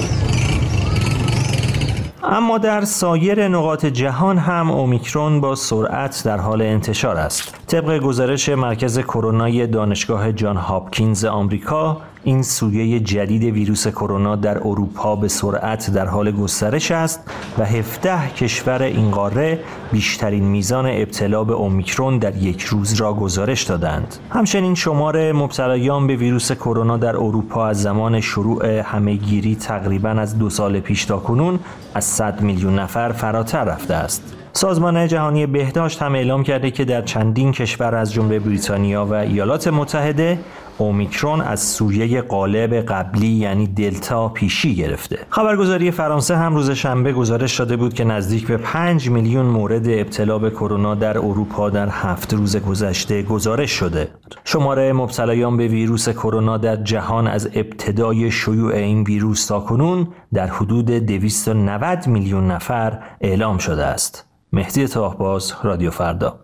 اما در سایر نقاط جهان هم اومیکرون با سرعت در حال انتشار است. طبق گزارش مرکز کرونای دانشگاه جان هاپکینز آمریکا، این سویه جدید ویروس کرونا در اروپا به سرعت در حال گسترش است و هفده کشور این قاره بیشترین میزان ابتلا به اومیکرون در یک روز را گزارش دادند. همچنین شمار مبتلایان به ویروس کرونا در اروپا از زمان شروع همه‌گیری تقریباً از دو سال پیش تا کنون از صد میلیون نفر فراتر رفته است. سازمان جهانی بهداشت هم اعلام کرده که در چندین کشور از جمله بریتانیا و ایالات متحده اومیکرون از سویه غالب قبلی یعنی دلتا پیشی گرفته. خبرگزاری فرانسه هم روز شنبه گزارش داده بود که نزدیک به پنج میلیون مورد ابتلا به کرونا در اروپا در هفت روز گذشته گزارش شده. شمار مبتلایان به ویروس کرونا در جهان از ابتدای شیوع این ویروس تا کنون در حدود دویست و نود میلیون نفر اعلام شده است. مهدی طاهباز، رادیو فردا.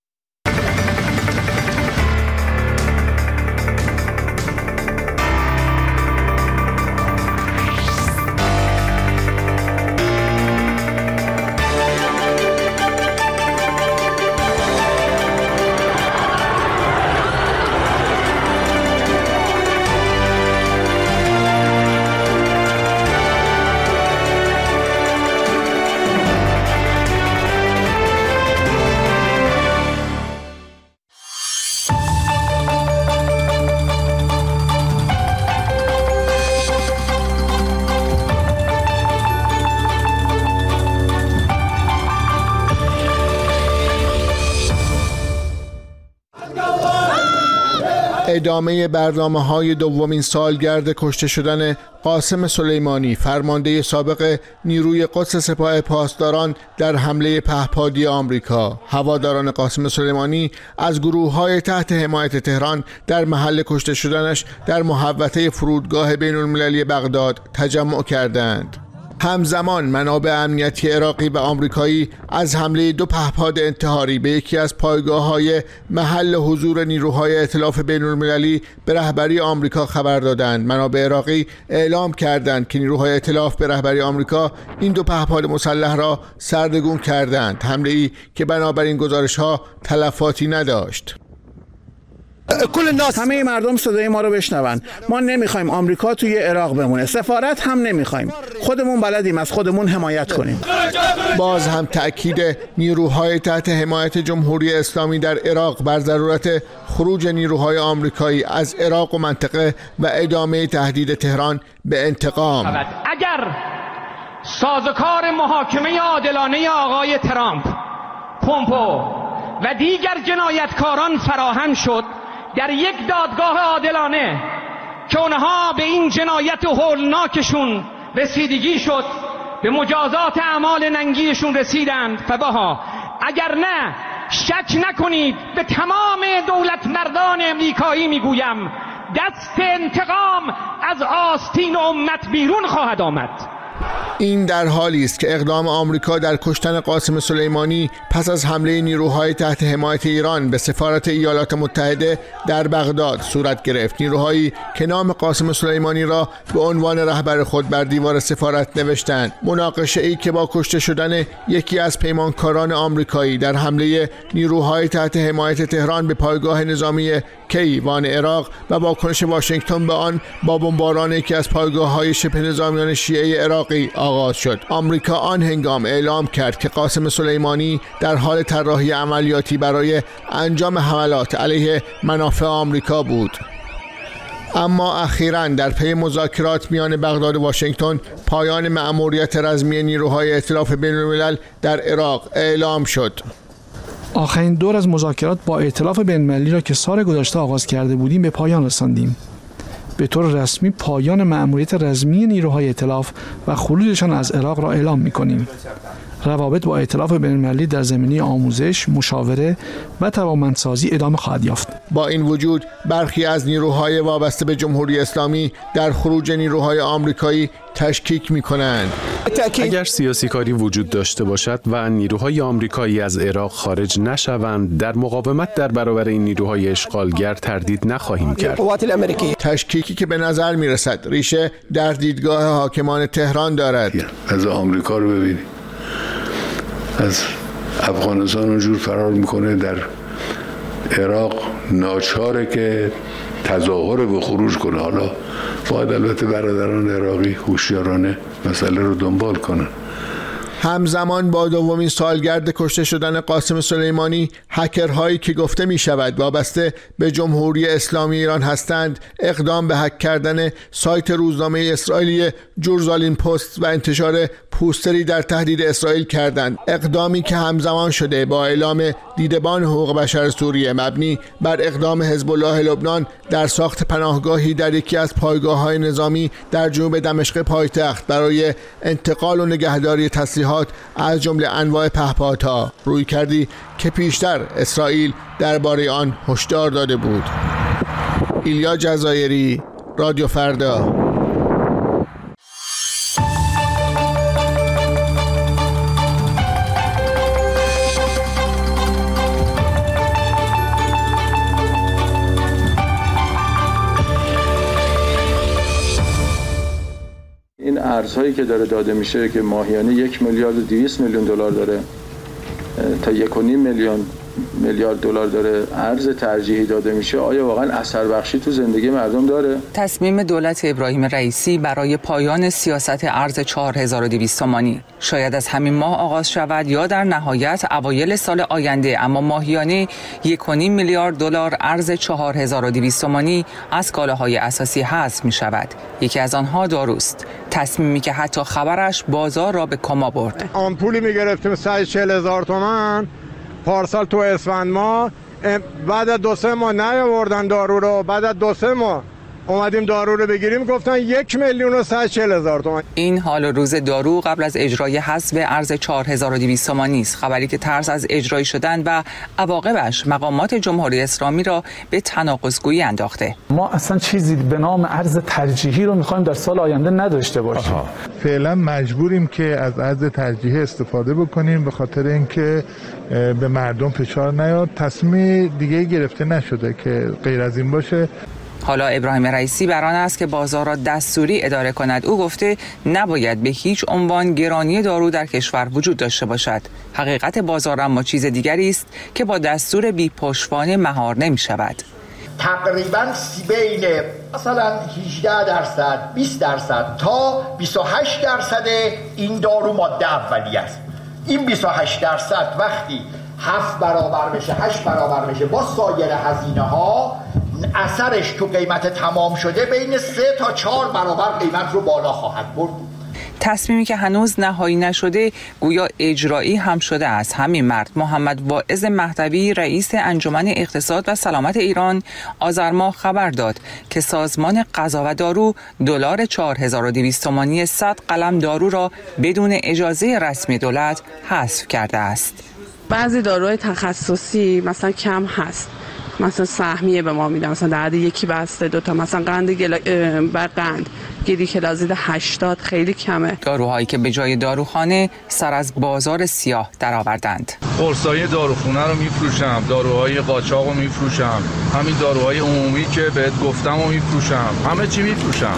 ادامه برنامه‌های دومین سالگرد کشته شدن قاسم سلیمانی، فرمانده سابق نیروی قدس سپاه پاسداران در حمله پهپادی آمریکا. هواداران قاسم سلیمانی از گروه‌های تحت حمایت تهران در محل کشته شدنش در محوطه فرودگاه بین‌المللی بغداد تجمع کردند. همزمان منابع امنیتی عراقی و آمریکایی از حمله دو پهپاد انتحاری به یکی از پایگاه‌های محل حضور نیروهای ائتلاف بین‌المللی به رهبری آمریکا خبر دادند. منابع عراقی اعلام کردند که نیروهای ائتلاف به رهبری آمریکا این دو پهپاد مسلح را سردرگم کردند، حمله‌ای که بنابر گزارش‌ها تلفاتی نداشت. کل الناس، همه مردم صدای ما رو بشنون. ما نمیخوایم آمریکا توی عراق بمونه، سفارت هم نمیخوایم، خودمون بلدیم از خودمون حمایت کنیم. باز هم تأکید نیروهای تحت حمایت جمهوری اسلامی در عراق بر ضرورت خروج نیروهای آمریکایی از عراق و منطقه و ادامه تهدید تهران به انتقام. اگر سازوکار محاکمه عادلانه آقای ترامپ، پومپو و دیگر جنایتکاران فراهم شد، در یک دادگاه عادلانه که اونها به این جنایت هولناکشون رسیدگی شد، به مجازات اعمال ننگیشون رسیدند. فبها، اگر نه شک نکنید به تمام دولت مردان امریکایی میگویم دست انتقام از آستین امت بیرون خواهد آمد. این در حالی است که اقدام آمریکا در کشتن قاسم سلیمانی پس از حمله نیروهای تحت حمایت ایران به سفارت ایالات متحده در بغداد صورت گرفت. نیروهایی که نام قاسم سلیمانی را به عنوان رهبر خود بر دیوار سفارت نوشتند. مناقشه ای که با کشته شدن یکی از پیمانکاران آمریکایی در حمله نیروهای تحت حمایت تهران به پایگاه نظامی کیوان عراق و واکنش واشنگتن به آن با بمباران یکی از پایگاه‌های شبه نظامیان شیعه عراقی آغاز شد. آمریکا آن هنگام اعلام کرد که قاسم سلیمانی در حال طراحی عملیاتی برای انجام حملات علیه منافع آمریکا بود. اما اخیراً در پی مذاکرات میان بغداد و واشنگتن پایان مأموریت رزمی نیروهای ائتلاف بین‌الملل در عراق اعلام شد. آخرین دور از مذاکرات با ائتلاف بین‌المللی را که سال گذشته آغاز کرده بودیم به پایان رساندیم. به طور رسمی پایان مأموریت رزمی نیروهای ائتلاف و خروجشان از عراق را اعلام می‌کنیم. روابط با ائتلاف بین‌المللی در زمینه آموزش، مشاوره و توانمندسازی ادامه خواهد یافت. با این وجود برخی از نیروهای وابسته به جمهوری اسلامی در خروج نیروهای آمریکایی تشکیک می‌کنند. اگر سیاسی کاری وجود داشته باشد و نیروهای آمریکایی از عراق خارج نشوند، در مقاومت در برابر این نیروهای اشغالگر تردید نخواهیم کرد. تشکیکی که به نظر می‌رسد ریشه در دیدگاه حاکمان تهران دارد. از آمریکا رو ببینید، از افغانستان اونجور فرار میکنه، در عراق ناچاره که تظاهر و خروج کنه. حالا باید البته برادران عراقی هوشیارانه مسئله رو دنبال کنن. همزمان با دومین سالگرد کشته شدن قاسم سلیمانی، هکرهایی که گفته می شود وابسته به جمهوری اسلامی ایران هستند اقدام به هک کردن سایت روزنامه اسرائیلی جورزالین پست و انتشار پوستری در تهدید اسرائیل کردند. اقدامی که همزمان شده با اعلام دیدبان حقوق بشر سوریه مبنی بر اقدام حزب الله لبنان در ساخت پناهگاهی در یکی از پایگاه‌های نظامی در جنوب دمشق پایتخت برای انتقال و نگهداری تسلیحات از جمله انواع پهپادها، روی کردی که پیشتر اسرائیل درباره آن هشدار داده بود. ایلیا جزایری، رادیو فردا. این ارزهایی که داره داده میشه که ماهیانه یک میلیارد و دویست میلیون دلار داره تا یک و نیم میلیون میلیارد دلار داره ارز ترجیحی داده میشه، آیا واقعا اثر بخشی تو زندگی مردم داره؟ تصمیم دولت ابراهیم رئیسی برای پایان سیاست ارز چهار هزار و دویست تومانی شاید از همین ماه آغاز شود یا در نهایت اوایل سال آینده، اما ماهیانه یک و نیم میلیارد دلار ارز چهار هزار و دویست تومانی از کالاهای اساسی حذف می شود. یکی از آنها داروست، تصمیمی که حتی خبرش بازار را به کما برد. آمپولی میگرفتیم صد و چهل هزار تومان پارسال تو اسفند ماه، بعد از دو سه ماه نیاوردن دارو رو، بعد از دو سه ماه اومدیم دارو رو بگیریم گفتن یک میلیون و صد و چهل هزار تومان. این حال روز دارو قبل از اجرای حذف ارز چهار هزار و دویست تومانی است، خبری که ترس از اجرایی شدن و عواقبش مقامات جمهوری اسلامی را به تناقض‌گویی انداخته. ما اصلا چیزی به نام ارز ترجیحی رو می‌خوایم در سال آینده نداشته باشیم. آها. فعلا مجبوریم که از ارز ترجیحی استفاده بکنیم به خاطر اینکه به مردم فشار نیاد. تصمیم دیگه گرفته نشده که غیر از این باشه. حالا ابراهیم رئیسی بر آن است که بازار را دستوری اداره کند. او گفته نباید به هیچ عنوان گرانی دارو در کشور وجود داشته باشد. حقیقت بازار اما چیز دیگری است که با دستور بی پشتوانه مهار نمی شود. تقریبا بین مثلا هجده درصد بیست درصد تا بیست و هشت درصد این دارو ماده اولیه است. این بیست و هشت درصد وقتی هفت برابر بشه، هشت برابر بشه با سایر هزینه ها، اثرش تو قیمت تمام شده بین سه تا چهار برابر قیمت رو بالا خواهد برد. تصمیمی که هنوز نهایی نشده گویا اجرایی هم شده است. همین مرد محمد واعظ مهدوی رئیس انجمن اقتصاد و سلامت ایران آذر ماه خبر داد که سازمان غذا و دارو دلار چهار هزار و دویست تومانی صد قلم دارو را بدون اجازه رسمی دولت حذف کرده است. بعضی داروهای تخصصی مثلا کم هست، مثلا سهمیه به ما میدن، مثلا در حد یکی بسته دوتا، مثلا قند گلا... بر قند گلیکلازید هشتاد خیلی کمه. داروهایی که به جای داروخانه سر از بازار سیاه درآوردند. قرصای داروخونه رو میفروشم، داروهای قاچاق رو میفروشم، همین داروهای عمومی که بهت گفتم رو میفروشم، همه چی میفروشم.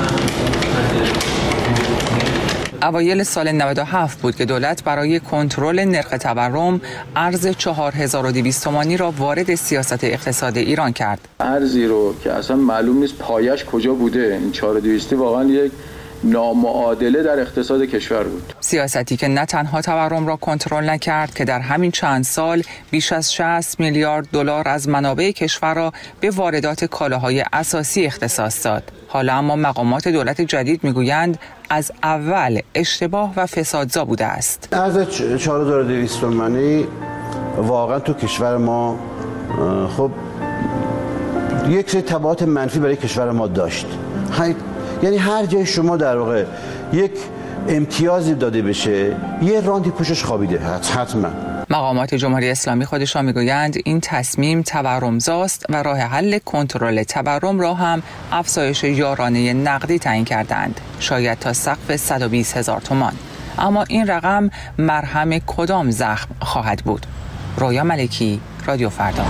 اوایل سال نود و هفت بود که دولت برای کنترل نرخ تورم ارز چهار هزار و دویست تومانی را وارد سیاست اقتصاد ایران کرد. ارزی رو که اصلا معلوم نیست پایش کجا بوده، این چهار هزار و دویست واقعا یک نامعادله در اقتصاد کشور بود. سیاستی که نه تنها تورم را کنترل نکرد که در همین چند سال بیش از شصت میلیارد دلار از منابع کشور را به واردات کالاهای اساسی اختصاص داد. حالا اما مقامات دولت جدید میگویند از اول اشتباه و فسادزا بوده است. ارز چهار هزار و دویست تومانی واقعا تو کشور ما خب یک سری تبعات منفی برای کشور ما داشت. یعنی هر جای شما در واقع یک امتیازی داده بشه یه راندی پوشش خوابیده حتما. مقامات جمهوری اسلامی خودشان میگویند این تصمیم تورمزاست و راه حل کنترل تورم را هم افزایش یارانه نقدی تعیین کردند، شاید تا سقف صد و بیست هزار تومان. اما این رقم مرهم کدام زخم خواهد بود؟ رویا ملکی، رادیو فردا.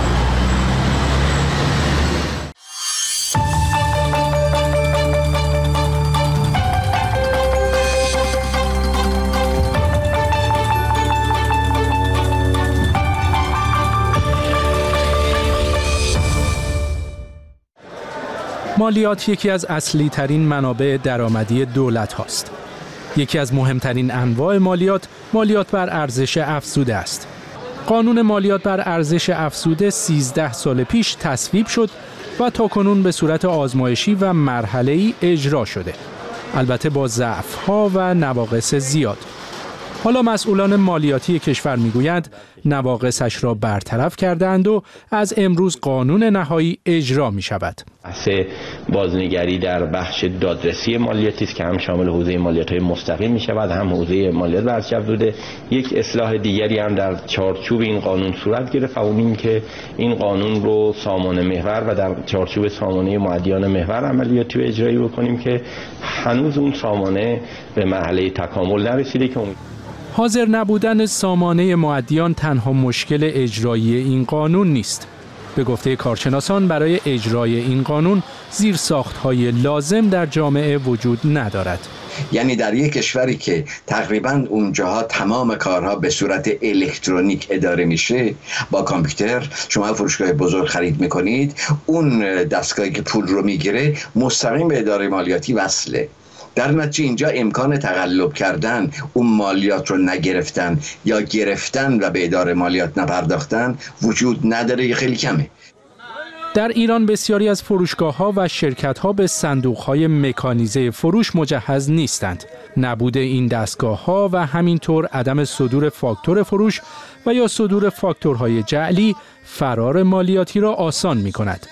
مالیات یکی از اصلی ترین منابع درآمدی دولت هاست. یکی از مهمترین انواع مالیات، مالیات بر ارزش افزوده است. قانون مالیات بر ارزش افزوده سیزده سال پیش تصویب شد و تاکنون به صورت آزمایشی و مرحله‌ای اجرا شده. البته با ضعف‌ها و نواقص زیاد. حالا مسئولان مالیاتی کشور میگویند نواقصش را برطرف کردند و از امروز قانون نهایی اجرا می شود. بحث بازنگری در بخش دادرسی مالیاتی است که هم شامل حوزه مالیات‌های مستقیم می شود، هم حوزه مالیات بر ارزش افزوده. یک اصلاح دیگری هم در چارچوب این قانون صورت گرفت، اون این که این قانون رو سامانه محور و در چارچوب سامانه معدیان محور عملیاتی و اجرایی بکنیم که هنوز اون سامانه به مرحله تکامل نرسیده که حاضر نبودن سامانه معدیان تنها مشکل اجرایی این قانون نیست. به گفته کارشناسان برای اجرای این قانون زیرساخت‌های لازم در جامعه وجود ندارد. یعنی در یک کشوری که تقریباً اونجاها تمام کارها به صورت الکترونیک اداره میشه، با کامپیوتر شما فروشگاه بزرگ خرید میکنید، اون دستگاهی که پول رو میگیره مستقیم به اداره مالیاتی وصله. در نتیجه اینجا امکان تقلب کردن، اون مالیات رو نگرفتن یا گرفتن و به اداره مالیات نپرداختن وجود نداره، خیلی کمه. در ایران بسیاری از فروشگاه‌ها و شرکت‌ها به صندوق‌های مکانیزه فروش مجهز نیستند. نبود این دستگاه‌ها و همینطور عدم صدور فاکتور فروش و یا صدور فاکتورهای جعلی فرار مالیاتی را آسان می‌کند.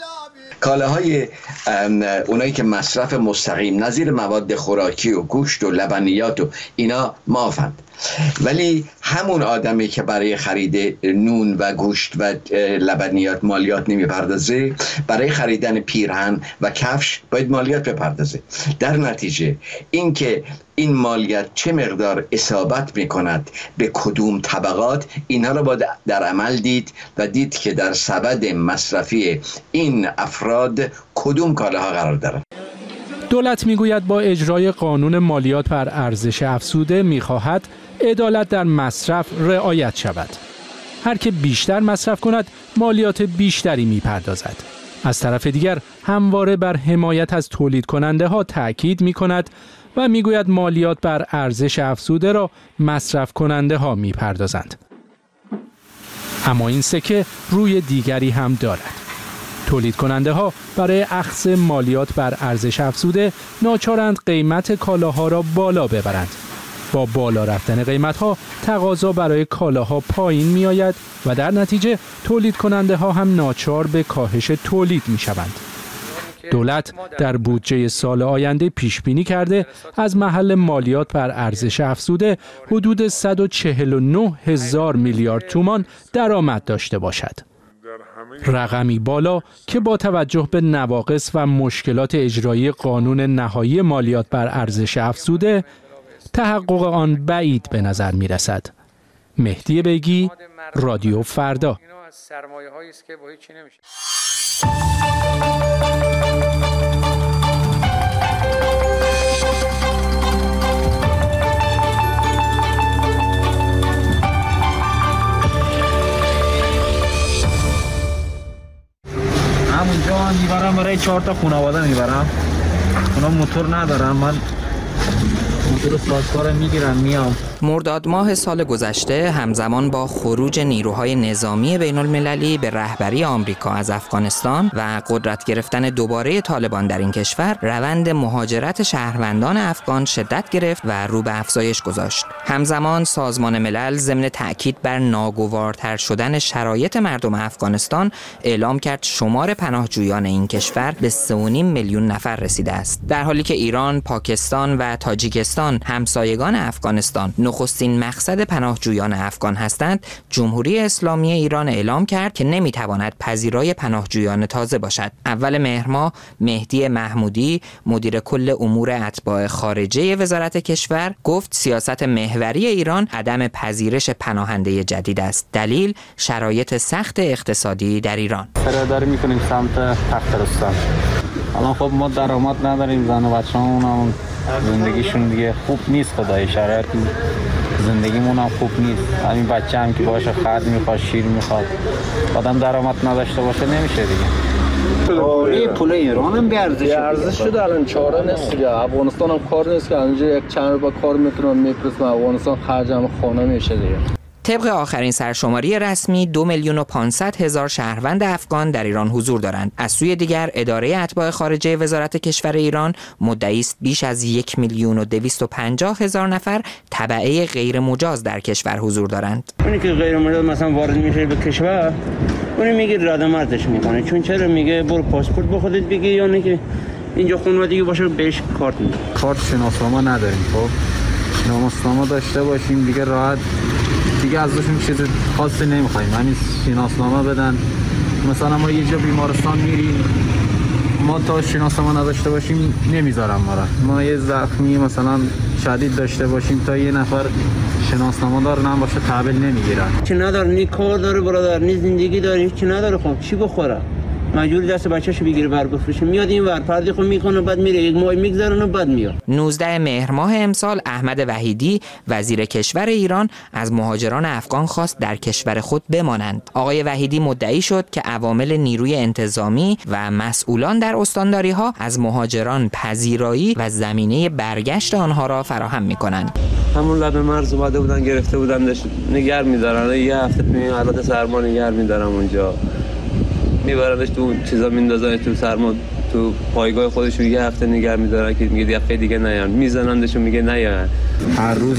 کالاهای اونایی که مصرف مستقیم نظیر مواد خوراکی و گوشت و لبنیات و اینا معافند، ولی همون آدمی که برای خرید نون و گوشت و لبنیات مالیات نمیپردازه، برای خریدن پیرهن و کفش باید مالیات بپردازه. در نتیجه اینکه این مالیات چه مقدار اصابت میکند به کدوم طبقات، اینها رو باید در عمل دید و دید که در سبد مصرفی این افراد کدوم کالاها قرار دارند. دولت میگوید با اجرای قانون مالیات بر ارزش افزوده میخواهد عدالت در مصرف رعایت شود. هر که بیشتر مصرف کند مالیات بیشتری میپردازد. از طرف دیگر همواره بر حمایت از تولید کننده ها تأکید میکند و میگوید مالیات بر ارزش افزوده را مصرف کننده ها میپردازند. اما این سکه روی دیگری هم دارد. تولید کننده ها برای اخذ مالیات بر ارزش افزوده ناچارند قیمت کالاها را بالا ببرند. با بالا رفتن قیمت ها تقاضا برای کالاها پایین می آید و در نتیجه تولید کننده ها هم ناچار به کاهش تولید می شوند. دولت در بودجه سال آینده پیش بینی کرده از محل مالیات بر ارزش افزوده حدود صد و چهل و نه هزار میلیارد تومان درآمد داشته باشد. رقمی بالا که با توجه به نواقص و مشکلات اجرایی قانون نهایی مالیات بر ارزش افزوده تحقق آن بعید به نظر می رسد. مهدی بیگی، رادیو فردا. همونجا میبرم برای چهار تا خانواده میبرم. اونا موتور ندارم، من موتور سازکار میگیرم میام. مرداد ماه سال گذشته همزمان با خروج نیروهای نظامی بین المللی به رهبری آمریکا از افغانستان و قدرت گرفتن دوباره طالبان در این کشور، روند مهاجرت شهروندان افغان شدت گرفت و رو به افزایش گذاشت. همزمان سازمان ملل ضمن تأکید بر ناگوارتر شدن شرایط مردم افغانستان اعلام کرد شمار پناهجویان این کشور به سه و نیم میلیون نفر رسیده است، در حالی که ایران، پاکستان و تاجیکستان همسایگان افغانستان نخستین مقصد پناهجویان افغان هستند. جمهوری اسلامی ایران اعلام کرد که نمیتواند پذیرای پناهجویان تازه باشد. اول مهر ماه مهدی محمودی مدیر کل امور اتباع خارجه وزارت کشور گفت سیاست محوری ایران عدم پذیرش پناهنده جدید است. دلیل شرایط سخت اقتصادی در ایران. سراداری میکنیم سمت تخترستان. الان خب ما درآمد نداریم، زن و بچه‌مون هم زندگیشون دیگه خوب نیست، خدای شرایط زندگیمون هم خوب نیست. همین بچه هم که باشه خرد میخواد، شیر میخواد، آدم درآمد نداشته باشه نمیشه دیگه. این پول ایران هم بیارزش ارزش شده، الان چاره نیست دیگه. افغانستان هم کار نیست که اینجا یک چند با کار میکنم میپرسم افغانستان خرجم خانه میشه دیگه. طبق آخرین سرشماری رسمی دو میلیون و پانصد هزار شهروند افغان در ایران حضور دارند. از سوی دیگر اداره اتباع خارجه وزارت کشور ایران مدعی است بیش از یک میلیون و دویست و پنجاه هزار نفر تبعه غیر مجاز در کشور حضور دارند. اونی که غیر مجاز مثلا وارد میشه به کشور، اون میگه رد مردش میکنه، چون چرا میگه برو پاسپورت به خودت بگی، یا نه که اینجا خانوادگی باشه بهش کارت میده. کارت شناسنامه نداریم، خب شناسنامه داشته باشیم دیگه راحت دیگه ازشون چیز خاصی نمیخوایم، همین شناسنامه بدن. مثلا ما یه جا بیمارستان میریم، ما تا شناسنامه نداشته باشیم نمیذارم ما را. ما یه زخمی مثلا شدید داشته باشیم تا یه نفر شناسنامه دار نم باشه تحویل نمیگیرن. چه نداره، نی کار داره برادر، نی زندگی داره، چه نداره، خب چی بخوره؟ مجبور دست بچه‌شو بگیره بر بفروشه، میاد این ور پردی خو میکنه، بعد میره یک ماه میگذرونه بعد میاد. نوزده مهر ماه امسال احمد وحیدی وزیر کشور ایران از مهاجران افغان خواست در کشور خود بمانند. آقای وحیدی مدعی شد که عوامل نیروی انتظامی و مسئولان در استانداری‌ها از مهاجران پذیرایی و زمینه برگشت آنها را فراهم می‌کنند. همون لب مرز اومده بودن گرفته بودن نگار می‌دارن، یه هفته پیش حالت سرما نگار می‌دارن اونجا. میبرنش تو چیزا میندازن تو سرما تو پایگاه خودشون یه هفته نگه میدارن که میگه یه هفته دیگه نیان، میزنندشون میگه نیان. هر روز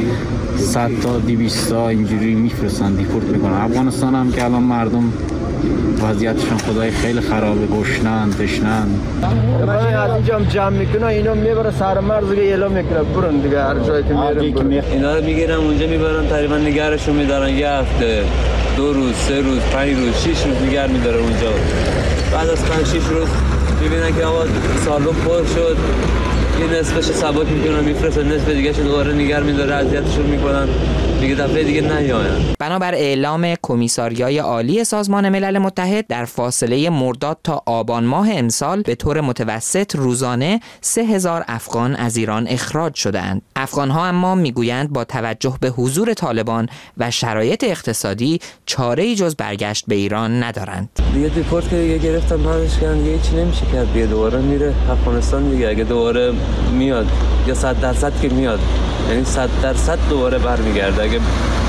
صد تا دویست تا اینجوری میفرستن دیپورت میکنن. افغانستان هم که الان مردم وضعیتشون خدای خیلی خرابه، گشنن تشنن. بعد از اینجا هم جمع میکنن، اینا میبره سر مرز دیگه اعلام میکنن برن دیگه هر جایی که میرن. اینا رو میگیرن اونجا میبرن تقریبا نگارشون میدارن یه هفته، دو روز، سه روز، پنج روز، شش روز نگار میداره اونجا. بعد از پنج شش روز میبینن که آقا سالن پر شد، یه نصفش سبک میکنن میفرستن، نصف دیگه شو دوباره نگار میداره، اذیتشون میکنن دیگه، دفعه دیگه نیاین. بنابر اعلام کمیساریای عالی سازمان ملل متحد در فاصله مرداد تا آبان ماه امسال به طور متوسط روزانه سه هزار افغان از ایران اخراج شدند. افغان‌ها اما میگویند با توجه به حضور طالبان و شرایط اقتصادی چاره‌ای جز برگشت به ایران ندارند. دیگه دیپورت که دیگه گرفتن بعدش کردن دیگه چی نمیشه کرد، دیگه دوباره میره افغانستان دیگه. اگه دوباره میاد یا صد درصد که میاد، یعنی صد درصد دوباره برمیگرده. اگه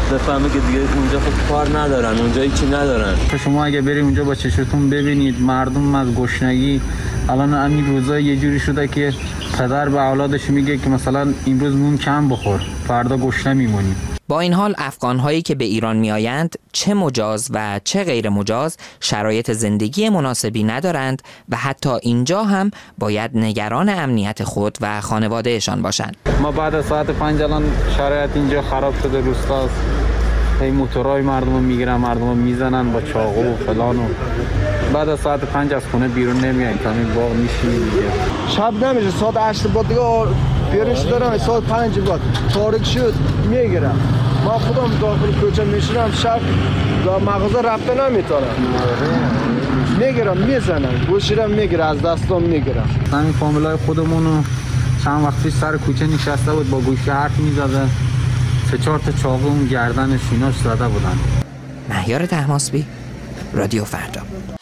بفهمه که دیگه اونجا خود کار ندارن، اونجا هیچی ندارن. شما اگه بریم اونجا با چشتون ببینید مردم از گشنگی الان همین روزا یه جوری شده که پدر به اولادش میگه که مثلا امروز نون کم بخور، فردا گشنه میمونی. با این حال افغان‌هایی که به ایران میآیند چه مجاز و چه غیر مجاز شرایط زندگی مناسبی ندارند و حتی اینجا هم باید نگران امنیت خود و خانوادهشان باشند. ما بعد از ساعت پنج الان شرایط اینجا خراب شده، روستاست. هی موتورای مردم رو میگیرن، مردم رو میزنن با چاقو و فلان و بعد از ساعت پنج از خونه بیرون نمیایم، همین باغ میشینیم دیگه. شب نمیشه، ساعت هشت بعد دیگه بیرش دارم، ساعت پنج بعد تاریک شد میگیرم. ما خودم داخل کوچه میشینم، شب و مغازه رفته نمیتونم، میگیرم میزنم، گوشیرم میگیره، از دستم میگیرم. همین فامیلای خودمونو چند وقت پیش سر کوچه نشسته بود با گوشی حرف میزده، سه چهار تا چاقو اون گردن شیناش زده بودن. مهیار طهماسبی، رادیو فردا.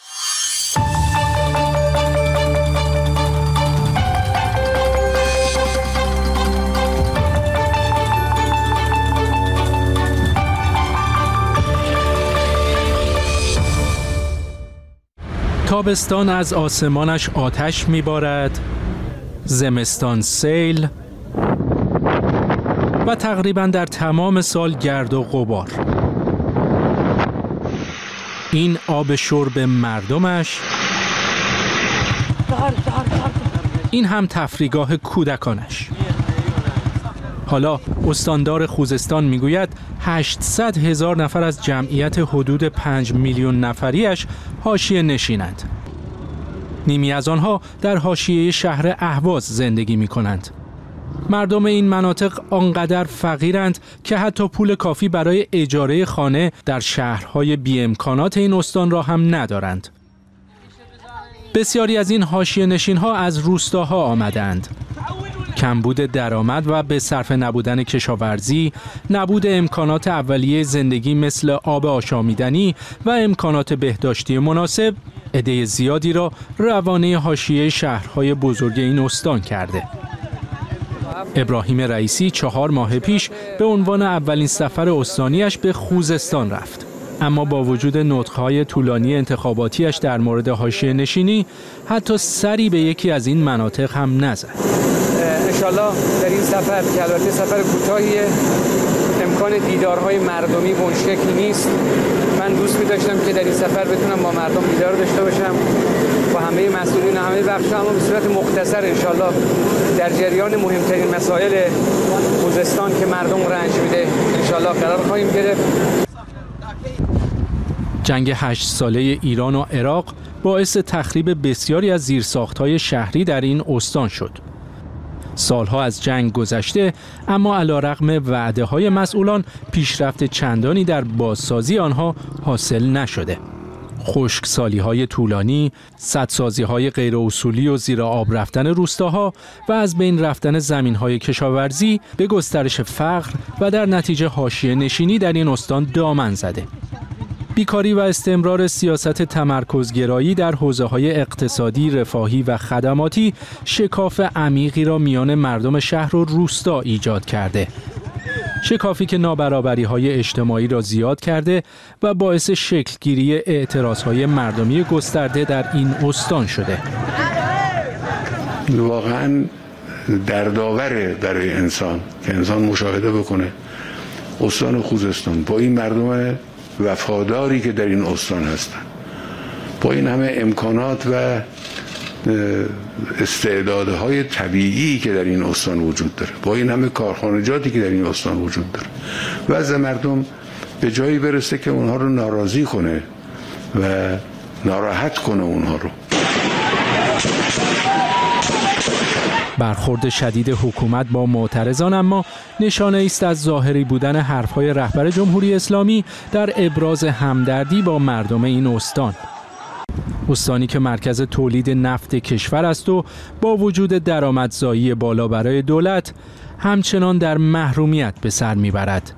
تابستان از آسمانش آتش میبارد، زمستان سیل و تقریبا در تمام سال گرد و غبار. این آب شرب مردمش، این هم تفریحگاه کودکانش. حالا استاندار خوزستان میگوید هشتصد هزار نفر از جمعیت حدود پنج میلیون نفریش حاشیه نشینند. نیمی از آنها در حاشیه شهر اهواز زندگی می کنند. مردم این مناطق آنقدر فقیرند که حتی پول کافی برای اجاره خانه در شهرهای بی امکانات این استان را هم ندارند. بسیاری از این حاشیه نشین‌ها از روستاها آمدند. کمبود درآمد و به صرفه نبودن کشاورزی، نبود امکانات اولیه زندگی مثل آب آشامیدنی و امکانات بهداشتی مناسب، عده زیادی را روانه حاشیه شهرهای بزرگ این استان کرده. ابراهیم رئیسی چهار ماه پیش به عنوان اولین سفر استانیش به خوزستان رفت. اما با وجود نطق‌های طولانی انتخاباتیش در مورد حاشیه نشینی، حتی سری به یکی از این مناطق هم نزد. انشالله در این سفر که البته سفر کوتاهیه، امکان دیدارهای مردمی به اون شکل نیست. من دوست می داشتم که در این سفر بتونم با مردم دیدار داشته باشم، با همه مسئولین همه بخش‌ها، اما به صورت مختصر انشالله در جریان مهمترین مسائل خوزستان که مردم رنج میده انشالله قرار خواهیم گرفت. جنگ هشت ساله ایران و عراق باعث تخریب بسیاری از زیرساخت‌های شهری در این استان شد. سالها از جنگ گذشته، اما علی‌رغم وعده‌های مسئولان پیشرفت چندانی در بازسازی آنها حاصل نشده. خشکسالی‌های طولانی، سدسازی‌های غیر اصولی و زیر آب رفتن روستاها و از بین رفتن زمین‌های کشاورزی به گسترش فقر و در نتیجه حاشیه نشینی در این استان دامن زده. بیکاری و استمرار سیاست تمرکزگرایی در حوزه‌های اقتصادی، رفاهی و خدماتی شکاف عمیقی را میان مردم شهر و روستا ایجاد کرده. شکافی که نابرابری‌های اجتماعی را زیاد کرده و باعث شکلگیری اعتراض‌های مردمی گسترده در این استان شده. واقعاً دردآوره برای انسان که انسان مشاهده بکنه استان خوزستان با این مردم وفاداری که در این استان هستند، با این همه امکانات و استعدادهای طبیعی که در این استان وجود داره، با این همه کارخانجاتی که در این استان وجود داره، وضع مردم به جایی برسه که اونها رو ناراضی کنه و ناراحت کنه اونها رو. برخورد شدید حکومت با معترضان اما نشانه است از ظاهری بودن حرفهای رهبر جمهوری اسلامی در ابراز همدردی با مردم این استان. استانی که مرکز تولید نفت کشور است و با وجود درآمدزایی بالا برای دولت همچنان در محرومیت به سر میبرد.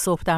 صبح در